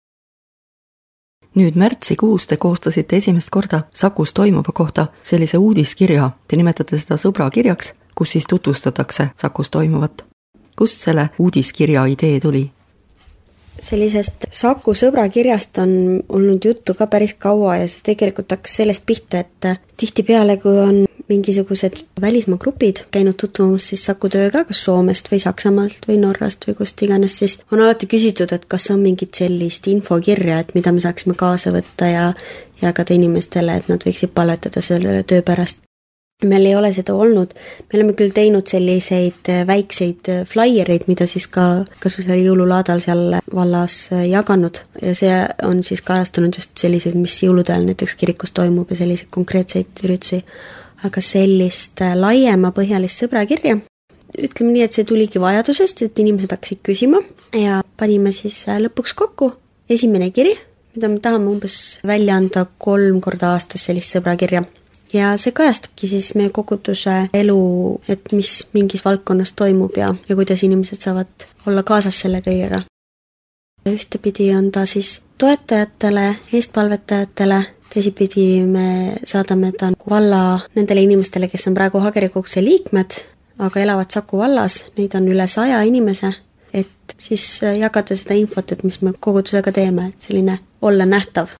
Nüüd märtsikuus te koostasite esimest korda Sakus toimuva kohta sellise uudiskirja. Te nimetate seda sõbrakirjaks, kus siis tutvustatakse Sakus toimuvat. Kust selle uudiskirja idee tuli? Sellisest Saku sõbrakirjast on olnud juttu ka päris kaua ja see tegelikult hakkas sellest pihta, et tihtipeale, kui on mingisugused välismaa grupid käinud tutvumas siis Saku tööga, kas Soomest või Saksamaalt või Norrast või kust iganes, siis on alati küsitud, et kas on mingit sellist infokirja, et mida me saaksime kaasa võtta ja jagada inimestele, et nad võiksid palvetada selle töö pärast. Meil ei ole seda olnud, me oleme küll teinud selliseid väikseid flaiereid, mida siis ka kasvõi seal jõululaadal seal vallas jaganud ja see on siis kajastunud just sellised, mis jõuludel näiteks kirikus toimub ja selliseid konkreetseid üritusi. Aga sellist laiema põhjalist sõbrakirja, ütleme nii, et see tuligi vajadusest, et inimesed hakkasid küsima ja panime siis lõpuks kokku esimene kiri, mida me tahame umbes välja anda 3 korda aastas sellist sõbrakirja. Ja see kajastabki siis meie koguduse elu, et mis mingis valdkonnas toimub ja kuidas inimesed saavad olla kaasas selle kõigega. Ühtepidi on ta siis toetajatele, eestpalvetajatele, teisipidi me saadame ta valla nendele inimestele, kes on praegu Hageri koguduse liikmed, aga elavad Saku vallas, neid on üle 100 inimese, et siis jagada seda infot, et mis me kogudusega teeme, et selline olla nähtav.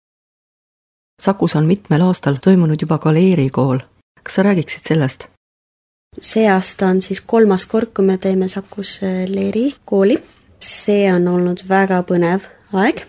Sakus on mitmel aastal toimunud juba ka leerikool. Kas sa räägiksid sellest? See aasta on siis 3. kord, kui me teeme Sakus leerikooli. See on olnud väga põnev aeg.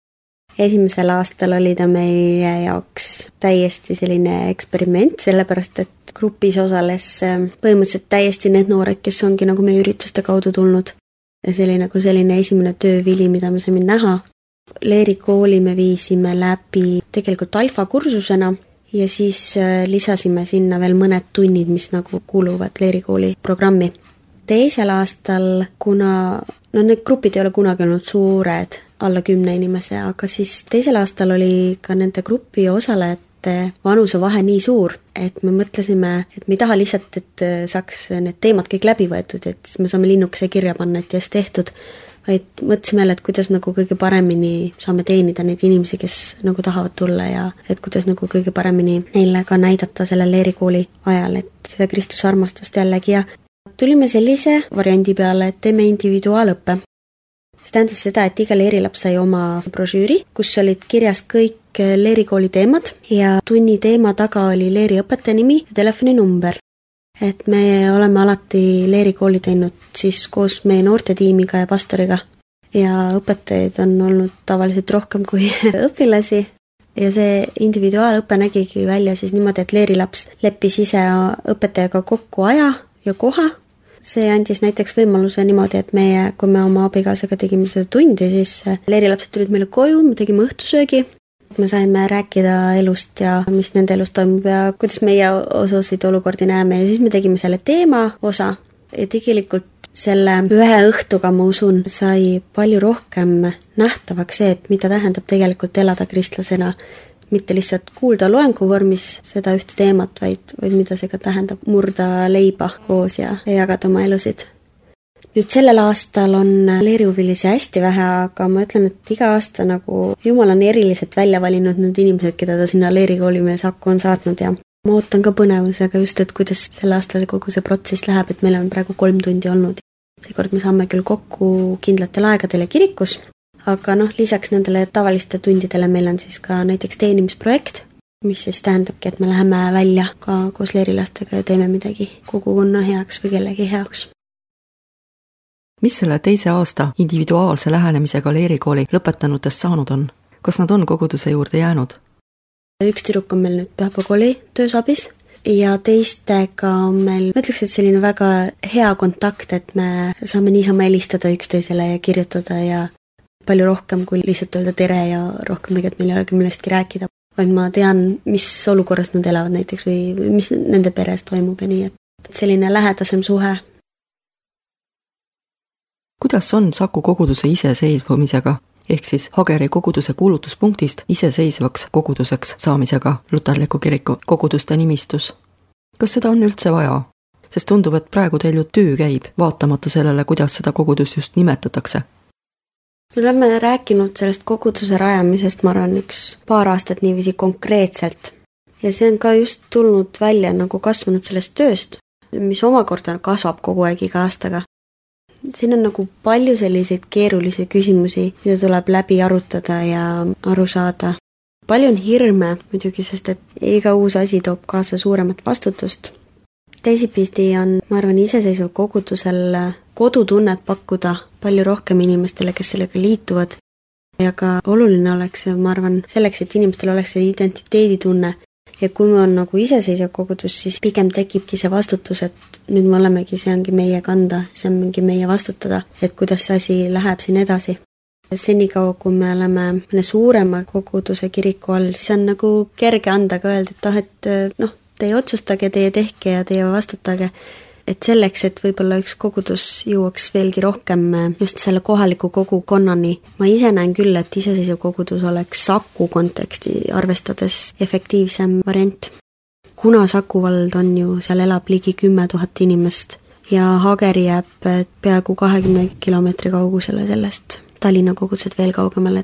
Esimesel aastal oli ta meie jaoks täiesti selline eksperiment, sellepärast et grupis osales põhimõtteliselt täiesti need noored, kes ongi nagu meie ürituste kaudu tulnud. Ja see oli nagu selline esimene töövili, mida me saime näha. Leerikooli me viisime läbi tegelikult alfa kursusena ja siis lisasime sinna veel mõned tunnid, mis nagu kuuluvad leerikooli programmi. Teisel aastal, kuna need grupid ei ole kunagi olnud suured, alla 10 inimese, aga siis teisel aastal oli ka nende grupi osalejate vanuse vahe nii suur, et me mõtlesime, et me ei taha lihtsalt, et saaks need teemad kõik läbi võetud, et me saame linnukese kirja panna, et just tehtud, vaid mõtlesime jälle, et kuidas nagu kõige paremini saame teenida neid inimesi, kes nagu tahavad tulla ja et kuidas nagu kõige paremini neile ka näidata selle leerikooli ajal, et seda Kristuse armastust jällegi ja tulime sellise variandi peale, et teeme individuaalõppe. See tähendas seda, et iga leerilaps sai oma brošüüri, kus olid kirjas kõik leerikooli teemad ja tunni teema taga oli leeriõpetaja nimi ja telefoninumber. Et me oleme alati leerikooli teinud siis koos meie noortetiimiga ja pastoriga ja õpetajaid on olnud tavaliselt rohkem kui õpilasi ja see individuaalõpe nägigi välja siis niimoodi, et leerilaps leppis ise õpetajaga kokku aja ja koha. See andis näiteks võimaluse niimoodi, et kui me oma abikaasaga tegime seda tundi, siis leerilapsed tulid meile koju, me tegime õhtusöögi. Me saime rääkida elust ja mis nende elust toimub ja kuidas meie osasid olukordi näeme ja siis me tegime selle teema osa ja tegelikult selle ühe õhtuga, ma usun, sai palju rohkem nähtavaks see, et mida tähendab tegelikult elada kristlasena, mitte lihtsalt kuulda loengu vormis seda ühte teemat, vaid mida see ka tähendab murda leiba koos ja jagada oma elusid. Nüüd sellel aastal on leerihuvilisi hästi vähe, aga ma ütlen, et iga aasta nagu Jumal on eriliselt välja valinud need inimesed, keda ta sinna leerikooli meie Saku on saatnud ja ma ootan ka põnevusega just, et kuidas sel aastal kogu see protsess läheb, et meil on praegu 3 tundi olnud. Seekord me saame küll kokku kindlatel aegadele kirikus, aga lisaks nendele tavaliste tundidele meil on siis ka näiteks teenimisprojekt, mis siis tähendabki, et me läheme välja ka koos leerilastega ja teeme midagi kogukonna heaks või kellegi heaks. Mis selle teise aasta individuaalse lähenemisega leerikooli lõpetanutest saanud on? Kas nad on koguduse juurde jäänud? Üks tüdruk on meil nüüd Pühapäevakooli töösabis ja teistega on meil, ma ütleks, et selline väga hea kontakt, et me saame niisama helistada üksteisele ja kirjutada ja palju rohkem kui lihtsalt öelda tere ja rohkem tegelikult meil ei olegi millestki rääkida, vaid ma tean, mis olukorras nad elavad näiteks või mis nende peres toimub ja nii, et selline lähedasem suhe. Kuidas on Saku koguduse iseseisvumisega, ehk siis Hageri koguduse kuulutuspunktist iseseisvaks koguduseks saamisega Luterliku kiriku koguduste nimistus? Kas seda on üldse vaja? Sest tundub, et praegu teil ju töö käib, vaatamata sellele, kuidas seda kogudust just nimetatakse. Me oleme rääkinud sellest koguduse rajamisest, ma arvan, paar aastat niiviisi konkreetselt. Ja see on ka just tulnud välja nagu kasvanud sellest tööst, mis omakorda kasvab kogu aeg iga aastaga. Siin on nagu palju selliseid keerulisi küsimusi, mida tuleb läbi arutada ja aru saada. Palju on hirme muidugi, sest et iga uus asi toob kaasa suuremat vastutust. Teisipidi on, ma arvan, iseseisval kogudusel kodutunnet pakkuda palju rohkem inimestele, kes sellega liituvad. Ja ka oluline oleks, ma arvan, selleks, et inimestel oleks see identiteeditunne. Ja kui me on nagu iseseisev kogudus, siis pigem tekibki see vastutus, et nüüd me olemegi, see ongi meie kanda, see ongi meie vastutada, et kuidas see asi läheb siin edasi. Senikaua, kui me oleme mõne suurema koguduse kiriku all, siis on nagu kerge anda ka öelda, et teie otsustage, teie tehke ja teie vastutage. Et selleks, et võib-olla üks kogudus jõuaks veelgi rohkem just selle kohaliku kogukonnani. Ma ise näen küll, et iseseisev kogudus oleks Saku konteksti arvestades efektiivsem variant. Kuna Saku vald on ju, seal elab ligi 10 000 inimest ja Hageri jääb peaaegu 20 kilomeetri kaugusele sellest, Tallinna kogudused veel kaugemale.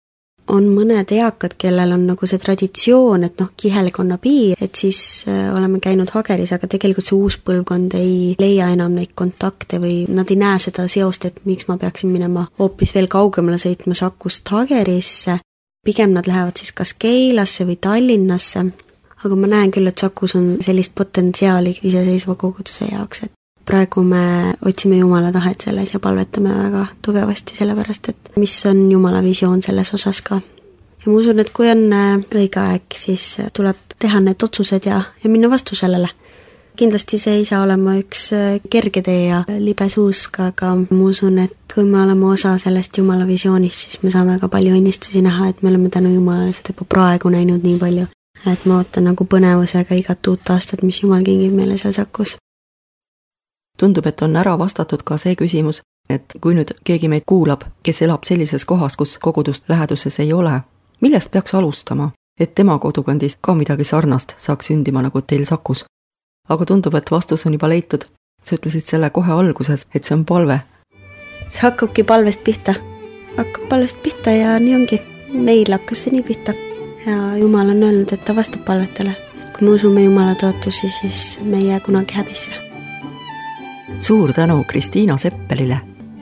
On mõned eakad, kellel on nagu see traditsioon, et kihelkonna piir, et siis oleme käinud Hageris, aga tegelikult see uus põlvkond ei leia enam neid kontakte või nad ei näe seda seost, et miks ma peaksin minema hoopis veel kaugemale sõitma Sakust Hagerisse. Pigem nad lähevad siis kas Keilasse või Tallinnasse, aga ma näen küll, et Sakus on sellist potentsiaali iseseisva koguduse jaoks, et praegu me otsime Jumala tahet selles ja palvetame väga tugevasti sellepärast, et mis on Jumala visioon selles osas ka. Ja ma usun, et kui on õige aeg, siis tuleb teha need otsused ja minna vastu sellele. Kindlasti see ei saa olema üks kerge tee ja libe suusk, aga ma usun, et kui me oleme osa sellest Jumala visioonist, siis me saame ka palju õnnistusi näha, et me oleme tänu Jumalale seda juba praegu näinud nii palju. Et ma ootan nagu põnevusega igat uut aastat, mis Jumal kingib meile seal Sakus. Tundub, et on ära vastatud ka see küsimus, et kui nüüd keegi meid kuulab, kes elab sellises kohas, kus kogudust läheduses ei ole, millest peaks alustama, et tema kodukandis ka midagi sarnast saaks sündima nagu teil Sakus? Aga tundub, et vastus on juba leitud. Sa ütlesid selle kohe alguses, et see on palve. See hakkabki palvest pihta. Hakkab palvest pihta ja nii ongi. Meil hakkas see nii pihta. Ja Jumal on öelnud, et ta vastab palvetele. Kui me usume Jumala tõotusi, siis me ei jää kunagi häbisse. Suur tänu Kristiina Seppelile.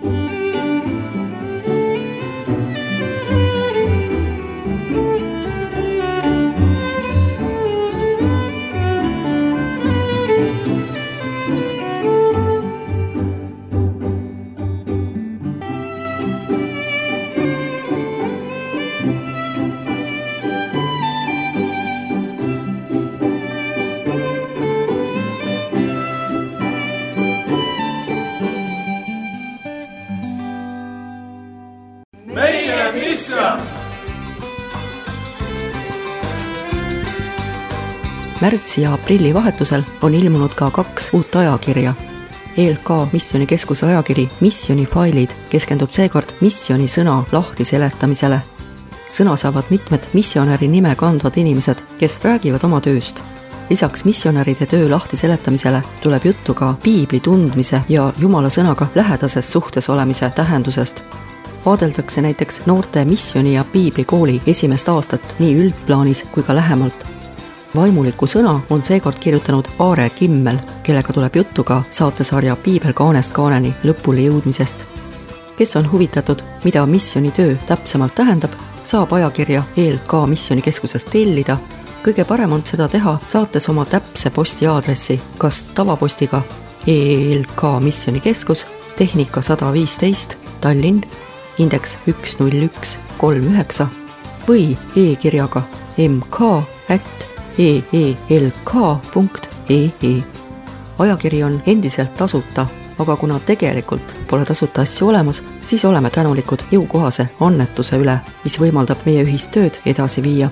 Märtsi ja aprilli vahetusel on ilmunud ka 2 uut ajakirja. ELK Missionikeskuse ajakiri Missionifailid keskendub seekord missioni sõna lahti seletamisele. Sõna saavad mitmed missionäri nime kandvad inimesed, kes räägivad oma tööst. Lisaks missionäride töö lahti seletamisele tuleb juttu ka piibli tundmise ja Jumala sõnaga lähedases suhtes olemise tähendusest. Vaadeldakse näiteks noorte missioni ja piiblikooli esimest aastat nii üldplaanis kui ka lähemalt. Vaimuliku sõna on seekord kirjutanud Aare Kimmel, kellega tuleb juttu ka saatesarja Piibel kaanest kaaneni lõpule jõudmisest. Kes on huvitatud, mida missionitöö täpsemalt tähendab, saab ajakirja ELK Missionikeskusest tellida kõige parem on seda teha, saates oma täpse postiaadressi, kas tavapostiga EELK Missioonikeskus, Tehnika 115, Tallinn, indeks 10139 või e-kirjaga mk@eelk.ee. ajakiri on endiselt tasuta, aga kuna tegelikult pole tasuta asju olemas, siis oleme tänulikud jõukohase annetuse üle, mis võimaldab meie ühist tööd edasi viia.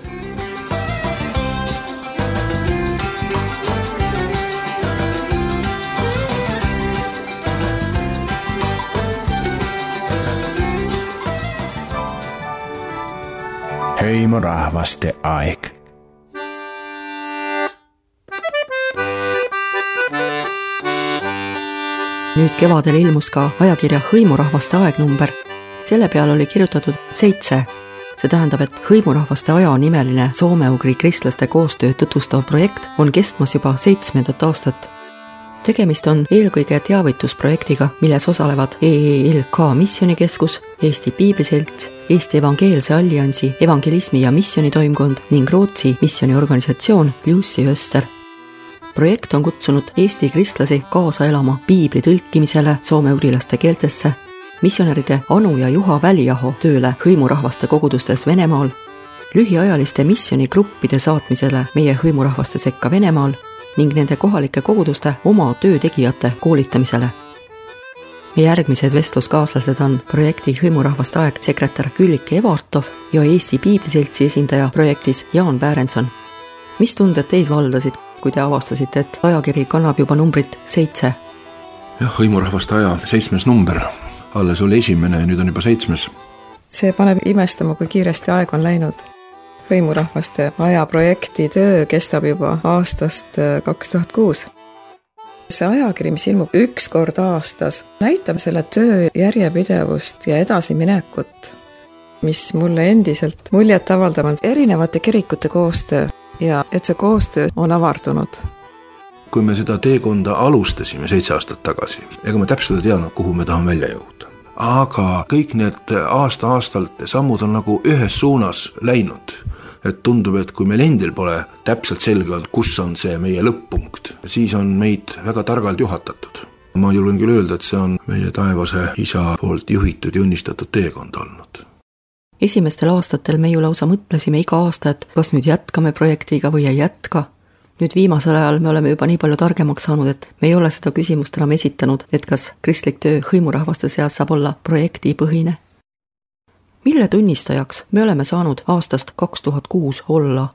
Heimo rahvaste aeg. Nüüd kevadel ilmus ka ajakirja Hõimurahvaste aeg number. Selle peal oli kirjutatud 7. See tähendab, et Hõimurahvaste aja nimeline soome-ugri kristlaste koostöö tutvustav projekt on kestmas juba 7. aastat. Tegemist on eelkõige teavitusprojektiga, milles osalevad EELK Missioonikeskus, Eesti Piibliselts, Eesti Evangeelse Alliansi evangelismi- ja missioonitoimkond ning Rootsi missiooniorganisatsioon Jussi Öster. Projekt on kutsunud Eesti kristlasi kaasa elama piibli tõlkimisele soome-ugrilaste keeltesse, missionäride Anu ja Juha Väliaho tööle hõimurahvaste kogudustes Venemaal, lühiajaliste missioonigruppide saatmisele meie hõimurahvaste sekka Venemaal ning nende kohalike koguduste oma töötegijate koolitamisele. Meie järgmised vestluskaaslased on projekti Hõimurahvaste aeg sekretär Küllike Evartov ja Eesti Piibliseltsi esindaja projektis Jaan Päärenson. Mis tunded teid valdasid, kui te avastasite, et ajakiri kannab juba numbrit 7? Jah, Hõimurahvaste aja 7. number. Alles oli 1. ja nüüd on juba 7. See paneb imestama, kui kiiresti aeg on läinud. Hõimurahvaste aja projekti töö kestab juba aastast 2006. See ajakiri, mis ilmub 1 kord aastas, näitab selle töö järjepidevust ja edasiminekut, mis mulle endiselt muljet avaldab on erinevate kirikute koostöö ja et see koostöö on avardunud. Kui me seda teekonda alustasime 7 aastat tagasi, ega me täpselt ei teadnud, kuhu me tahame välja jõuda. Aga kõik need aasta-aastalt sammud on nagu ühes suunas läinud. Et tundub, et kui meil endil pole täpselt selge olnud, kus on see meie lõpp-punkt, siis on meid väga targalt juhatatud. Ma julgen küll öelda, et see on meie taevase isa poolt juhitud ja õnnistatud teekond olnud. Esimestel aastatel me ju lausa mõtlesime iga aasta, et kas nüüd jätkame projektiga või ei jätka. Nüüd viimasel ajal me oleme juba nii palju targemaks saanud, et me ei ole seda küsimust enam esitanud, et kas kristlik töö hõimurahvaste seas saab olla projektipõhine. Mille tunnistajaks me oleme saanud aastast 2006 olla?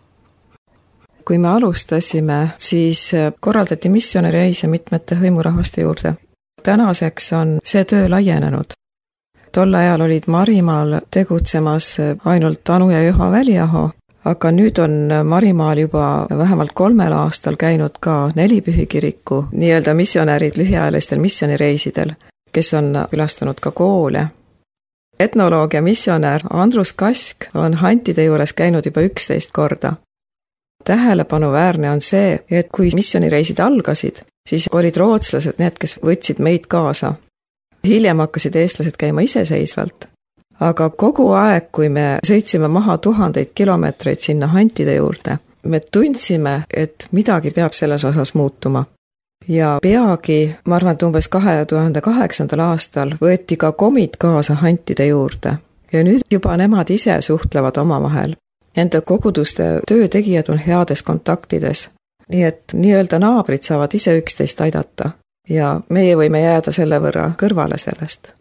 Kui me alustasime, siis korraldati missioonireise mitmete hõimurahvaste juurde. Tänaseks on see töö laienenud. Tol ajal olid Marimaal tegutsemas ainult Anu ja Juha Väliaho, aga nüüd on Marimaal juba vähemalt 3 aastal käinud ka 4 pühikiriku nii-öelda missionärid lühiajalistel missioonireisidel, kes on külastanud ka koole. Etnoloog ja missionär Andrus Kask on Hantide juures käinud juba 11 korda. Tähelepanuväärne on see, et kui missioonireisid algasid, siis olid rootslased need, kes võtsid meid kaasa. Hiljem hakkasid eestlased käima iseseisvalt. Aga kogu aeg, kui me sõitsime maha 1000 kilomeetreid sinna Hantide juurde, me tundsime, et midagi peab selles osas muutuma. Ja peagi, ma arvan, et umbes 2008. aastal võeti ka komid kaasa Hantide juurde. Ja nüüd juba nemad ise suhtlevad omavahel. Nende koguduste töötegijad on heades kontaktides. Nii et nii-öelda naabrid saavad ise üksteist aidata. Ja meie võime jääda selle võrra kõrvale sellest.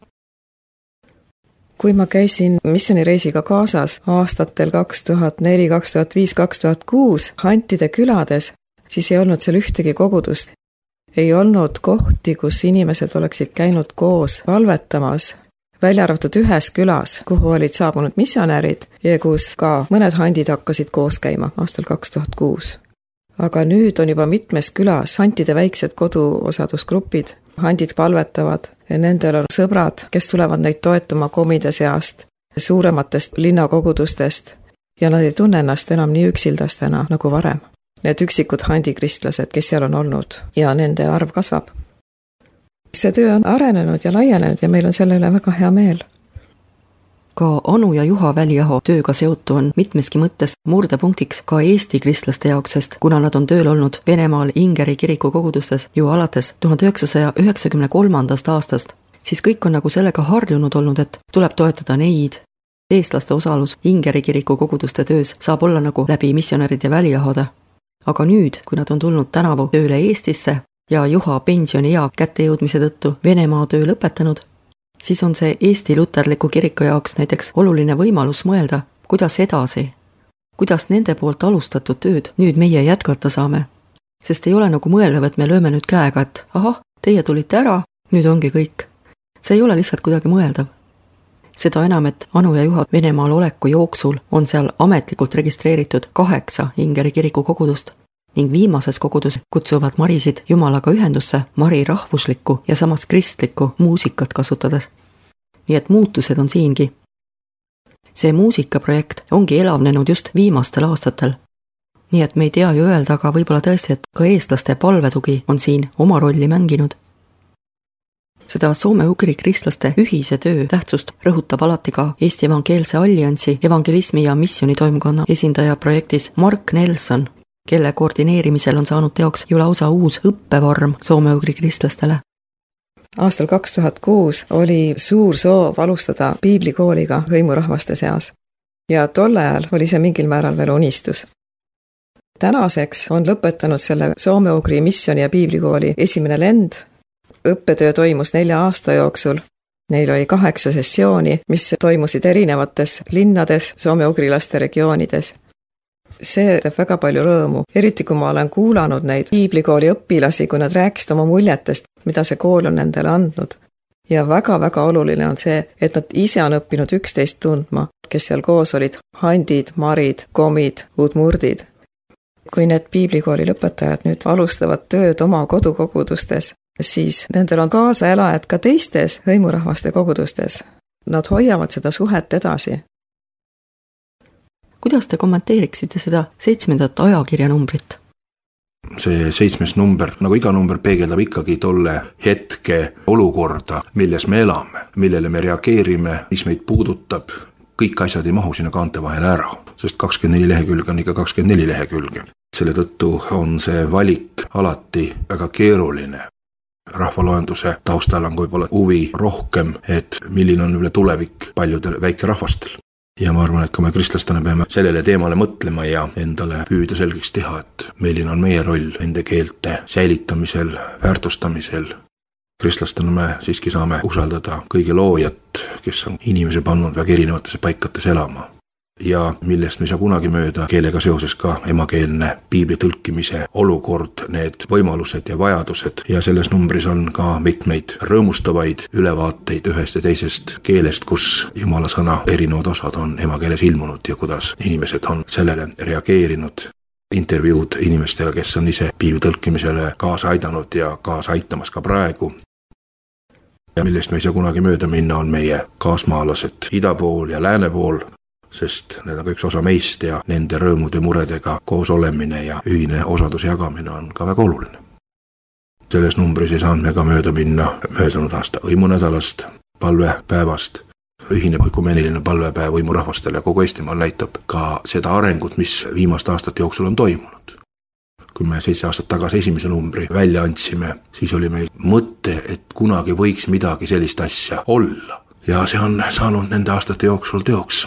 Kui ma käisin missioonireisiga kaasas aastatel 2004, 2005, 2006 Hantide külades, siis ei olnud seal ühtegi kogudust. Ei olnud kohti, kus inimesed oleksid käinud koos palvetamas, välja arvatud ühes külas, kuhu olid saabunud missionärid ja kus ka mõned handid hakkasid koos käima aastal 2006. Aga nüüd on juba mitmes külas hantide väiksed koduosadusgrupid, handid palvetavad ja nendel on sõbrad, kes tulevad neid toetama komide seast, suurematest linnakogudustest ja nad ei tunne ennast enam nii üksildastena nagu varem. Need üksikud handikristlased, kes seal on olnud ja nende arv kasvab. See töö on arenenud ja laienenud ja meil on selle üle väga hea meel. Ka Anu ja Juha Väliaho tööga seotu on mitmeski mõttes murdepunktiks ka Eesti kristlaste jaoks, sest kuna nad on tööl olnud Venemaal Ingeri kiriku kogudustes ju alates 1993. aastast, siis kõik on nagu sellega harjunud olnud, et tuleb toetada neid. Eestlaste osalus Ingeri kiriku koguduste töös saab olla nagu läbi missionäride Väliahode. Aga nüüd, kui nad on tulnud tänavu tööle Eestisse ja Juha pensioniea kättejõudmise tõttu Venemaa töö lõpetanud, siis on see Eesti luterliku kiriku jaoks näiteks oluline võimalus mõelda, kuidas edasi, kuidas nende poolt alustatud tööd nüüd meie jätkata saame. Sest ei ole nagu mõeldav, et me lööme nüüd käega, et ahah, teie tulite ära, nüüd ongi kõik. See ei ole lihtsalt kuidagi mõeldav. Seda enam, et Anu ja Juha Venemaal oleku jooksul on seal ametlikult registreeritud 8 Ingeri kiriku kogudust ning viimases kogudus kutsuvad Marisid Jumalaga ühendusse Mari rahvuslikku ja samas kristlikku muusikat kasutades. Nii et muutused on siingi. See muusikaprojekt ongi elavnenud just viimastel aastatel. Nii et me ei tea ju öelda, aga võib-olla tõesti, et ka eestlaste palvetugi on siin oma rolli mänginud. Seda soome-ugri kristlaste ühise töö tähtsust rõhutab alati ka Eesti Evangeelse Alliansi evangelismi ja missiooni toimkonna esindaja projektis Mark Nelson, kelle koordineerimisel on saanud teoks ju lausa uus õppevorm soome-ugri kristlastele. Aastal 2006 oli suur soov alustada piiblikooliga hõimurahvaste seas ja tol ajal oli see mingil määral veel unistus. Tänaseks on lõpetanud selle soome-ugri missiooni ja piiblikooli esimene lend. Õppetöö toimus 4 aasta jooksul. Neil oli 8 sessiooni, mis toimusid erinevates linnades soome-ugri laste regioonides. See teeb väga palju rõõmu, eriti kui ma olen kuulanud neid piiblikooli õpilasi, kui nad rääkisid oma muljetest, mida see kool on nendele andnud. Ja väga-väga oluline on see, et nad ise on õppinud 11 tundma, kes seal koos olid handid, marid, komid, udmurdid. Kui need piiblikooli lõpetajad nüüd alustavad tööd oma kodukogudustes, siis nendel on kaasaelajad ka teistes hõimurahvaste kogudustes. Nad hoiavad seda suhet edasi. Kuidas te kommenteeriksite seda 7. ajakirjanumbrit? See 7. number, nagu iga number, peegeldab ikkagi tolle hetke olukorda, milles me elame, millele me reageerime, mis meid puudutab. Kõik asjad ei mahu sinna kaante vahele ära, sest 24 lehekülge on ikka 24 lehekülge. Selle tõttu on see valik alati väga keeruline. Rahvaloenduse taustal on võib-olla huvi rohkem, et milline on üle tulevik paljudel väikerahvastel. Ja ma arvan, et kui me kristlastena peame sellele teemale mõtlema ja endale püüda selgeks teha, et milline on meie roll nende keelte säilitamisel, väärtustamisel. Kristlastena me siiski saame usaldada kõige loojat, kes on inimese pannud väga erinevatesse paikates elama. Ja millest me ei saa kunagi mööda keelega seoses ka emakeelne piibli tõlkimise olukord, need võimalused ja vajadused. Ja selles numbris on ka mitmeid rõõmustavaid ülevaateid ühest ja teisest keelest, kus Jumala sõna erinevad osad on emakeeles ilmunud ja kuidas inimesed on sellele reageerinud. Intervjuud inimestega, kes on ise piibli tõlkimisele kaasa aidanud ja kaasa aitamas ka praegu. Ja millest me ei saa kunagi mööda minna, on meie kaasmaalased ida pool ja lääne pool, sest need on üks osa meist ja nende rõõmude muredega koos olemine ja ühine osaduse jagamine on ka väga oluline. Selles numbris ei saanud me ka mööda minna möödunud aasta hõimunädalast, palvepäevast. Ühine ökumeeniline palvepäev hõimurahvastele kogu Eestimaal näitab ka seda arengut, mis viimaste aastate jooksul on toimunud. Kui me 7 aastat tagasi esimese numbri välja andsime, siis oli meil mõte, et kunagi võiks midagi sellist asja olla. Ja see on saanud nende aastate jooksul teoks.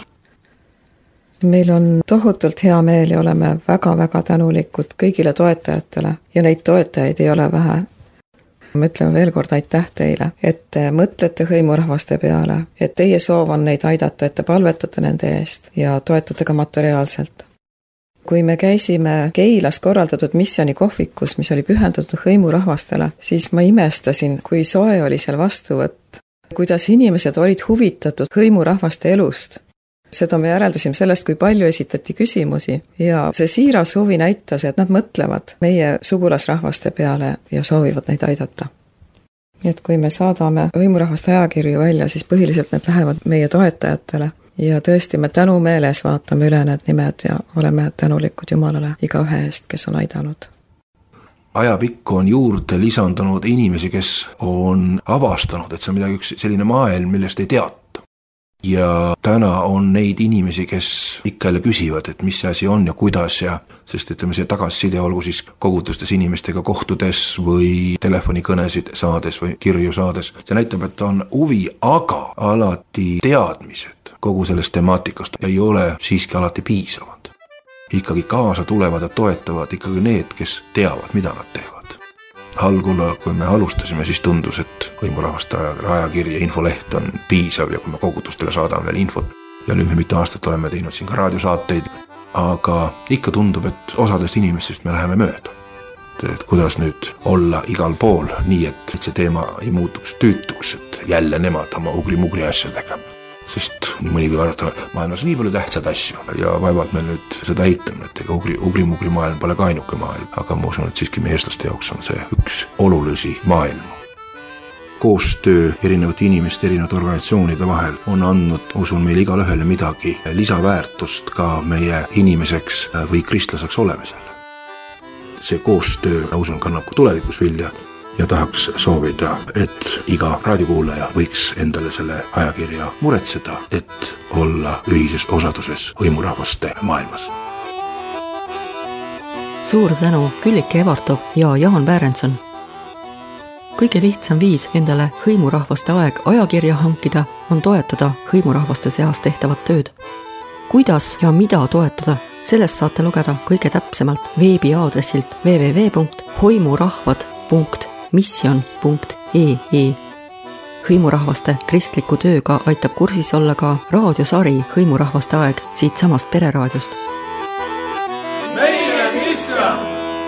Meil on tohutult hea meel ja oleme väga-väga tänulikud kõigile toetajatele ja neid toetajaid ei ole vähe. Ma ütlen veel kord aitäh teile, et te mõtlete hõimurahvaste peale, et teie soov on neid aidata, et te palvetate nende eest ja toetate ka materiaalselt. Kui me käisime Keilas korraldatud missiooni kohvikus, mis oli pühendatud hõimurahvastele, siis ma imestasin, kui soe oli seal vastuvõtt, kuidas inimesed olid huvitatud hõimurahvaste elust. Seda me järeldasime sellest, kui palju esitati küsimusi ja see siiras huvi näitas, et nad mõtlevad meie sugulasrahvaste peale ja soovivad neid aidata. Et kui me saadame hõimurahvaste ajakirju välja, siis põhiliselt need lähevad meie toetajatele ja tõesti me tänumeeles vaatame üle need nimed ja oleme tänulikud Jumalale igaühe eest, kes on aidanud. Ajapikku on juurde lisandunud inimesi, kes on avastanud, et see on midagi üks selline maailm, millest ei teata. ja täna on neid inimesi, kes ikka jälle küsivad, et mis see asi on ja kuidas ja sest ütleme see tagasiside, olgu siis kogutustes inimestega kohtudes või telefonikõnesid saades või kirju saades, see näitab, et on huvi, aga alati teadmised kogu sellest temaatikast ei ole siiski alati piisavad. Ikkagi kaasa tulevad ja toetavad ikkagi need, kes teavad, mida nad teevad. Algul, kui me alustasime, siis tundus, et Hõimurahvaste ajakiri ja infoleht on piisav ja kui me kogutustele saadame veel infot. Ja nüüd me mitu aastat oleme teinud siin ka raadiosaateid, aga ikka tundub, et osadest inimestest me läheme mööda. Et kuidas nüüd olla igal pool nii, et see teema ei muutuks tüütuks, et jälle nemad oma ugri-mugri asjadega. Sest nii mõnigi vaadata, maailmas nii palju tähtsad asju ja vaevalt meil nüüd seda eitame, et ega ugri-mugri maailm pole ka ainuke maailm, aga ma usun, et siiski meie eestlaste jaoks on see üks olulisi maailmu. Koostöö erinevate inimeste, erinevate organisatsioonide vahel on andnud, usun meil igal ühele midagi lisaväärtust ka meie inimeseks või kristlaseks olemisel. See koostöö, usun, kannab ka tulevikus vilja ja tahaks soovida, et iga raadiokuulaja võiks endale selle ajakirja muretseda, et olla ühises osaduses Hõimurahvaste maailmas. Suur tänu Küllike Evartov ja Jaan Väärenson. Kõige lihtsam viis endale Hõimurahvaste aeg ajakirja hankida on toetada hõimurahvaste seas tehtavat tööd. Kuidas ja mida toetada, sellest saate lugeda kõige täpsemalt veebiaadressilt www.hoimurahvad.mission.ee. Hõimurahvaste kristliku tööga aitab kursis olla ka raadiosari Hõimurahvaste aeg siit samast pereraadiost. Meie mission!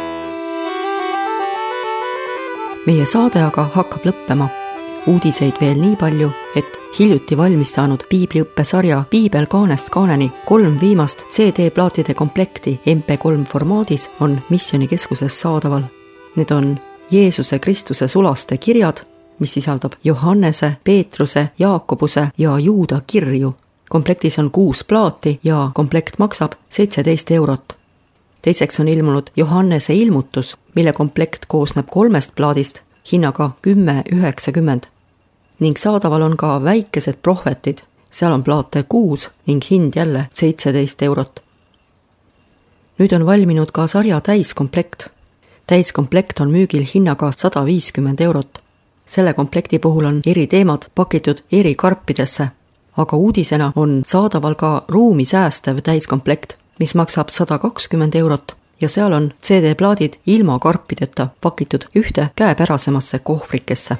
Meie saade aga hakkab lõppema. Uudiseid veel nii palju, et hiljuti valmis saanud piibliõppesarja Piibel kaanest kaaneni 3 viimast CD-plaatide komplekti MP3 formaadis on Missioonikeskuses saadaval. Need on Jeesuse Kristuse sulaste kirjad, mis sisaldab Johannese, Peetruse, Jaakobuse ja Juuda kirju. Komplektis on 6 plaati ja komplekt maksab 17 €. Teiseks on ilmunud Johannese ilmutus, mille komplekt koosneb 3 plaadist hinnaga 10,90 ning saadaval on ka väikesed prohvetid, seal on plaate 6 ning hind jälle 17 €. Nüüd on valminud ka sarja täiskomplekt. Täiskomplekt on müügil hinnaga 150 €. Selle komplekti puhul on eri teemad pakitud eri karpidesse, aga uudisena on saadaval ka ruumi säästev täiskomplekt, mis maksab 120 € ja seal on CD-plaadid ilma karpideta pakitud ühte käepärasemasse kohvrikesse.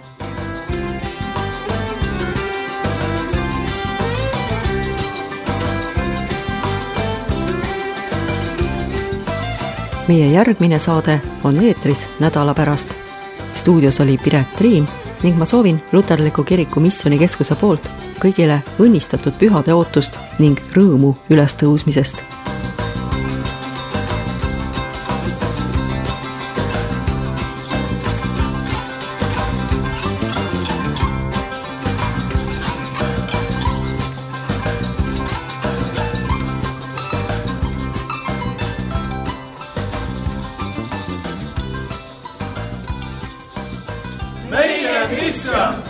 Meie järgmine saade on eetris nädala pärast. Stuudios oli Piret Triim ning ma soovin Luterliku Kiriku Missioonikeskuse poolt kõigile õnnistatud pühade ootust ning rõõmu ülestõusmisest. Meie mission!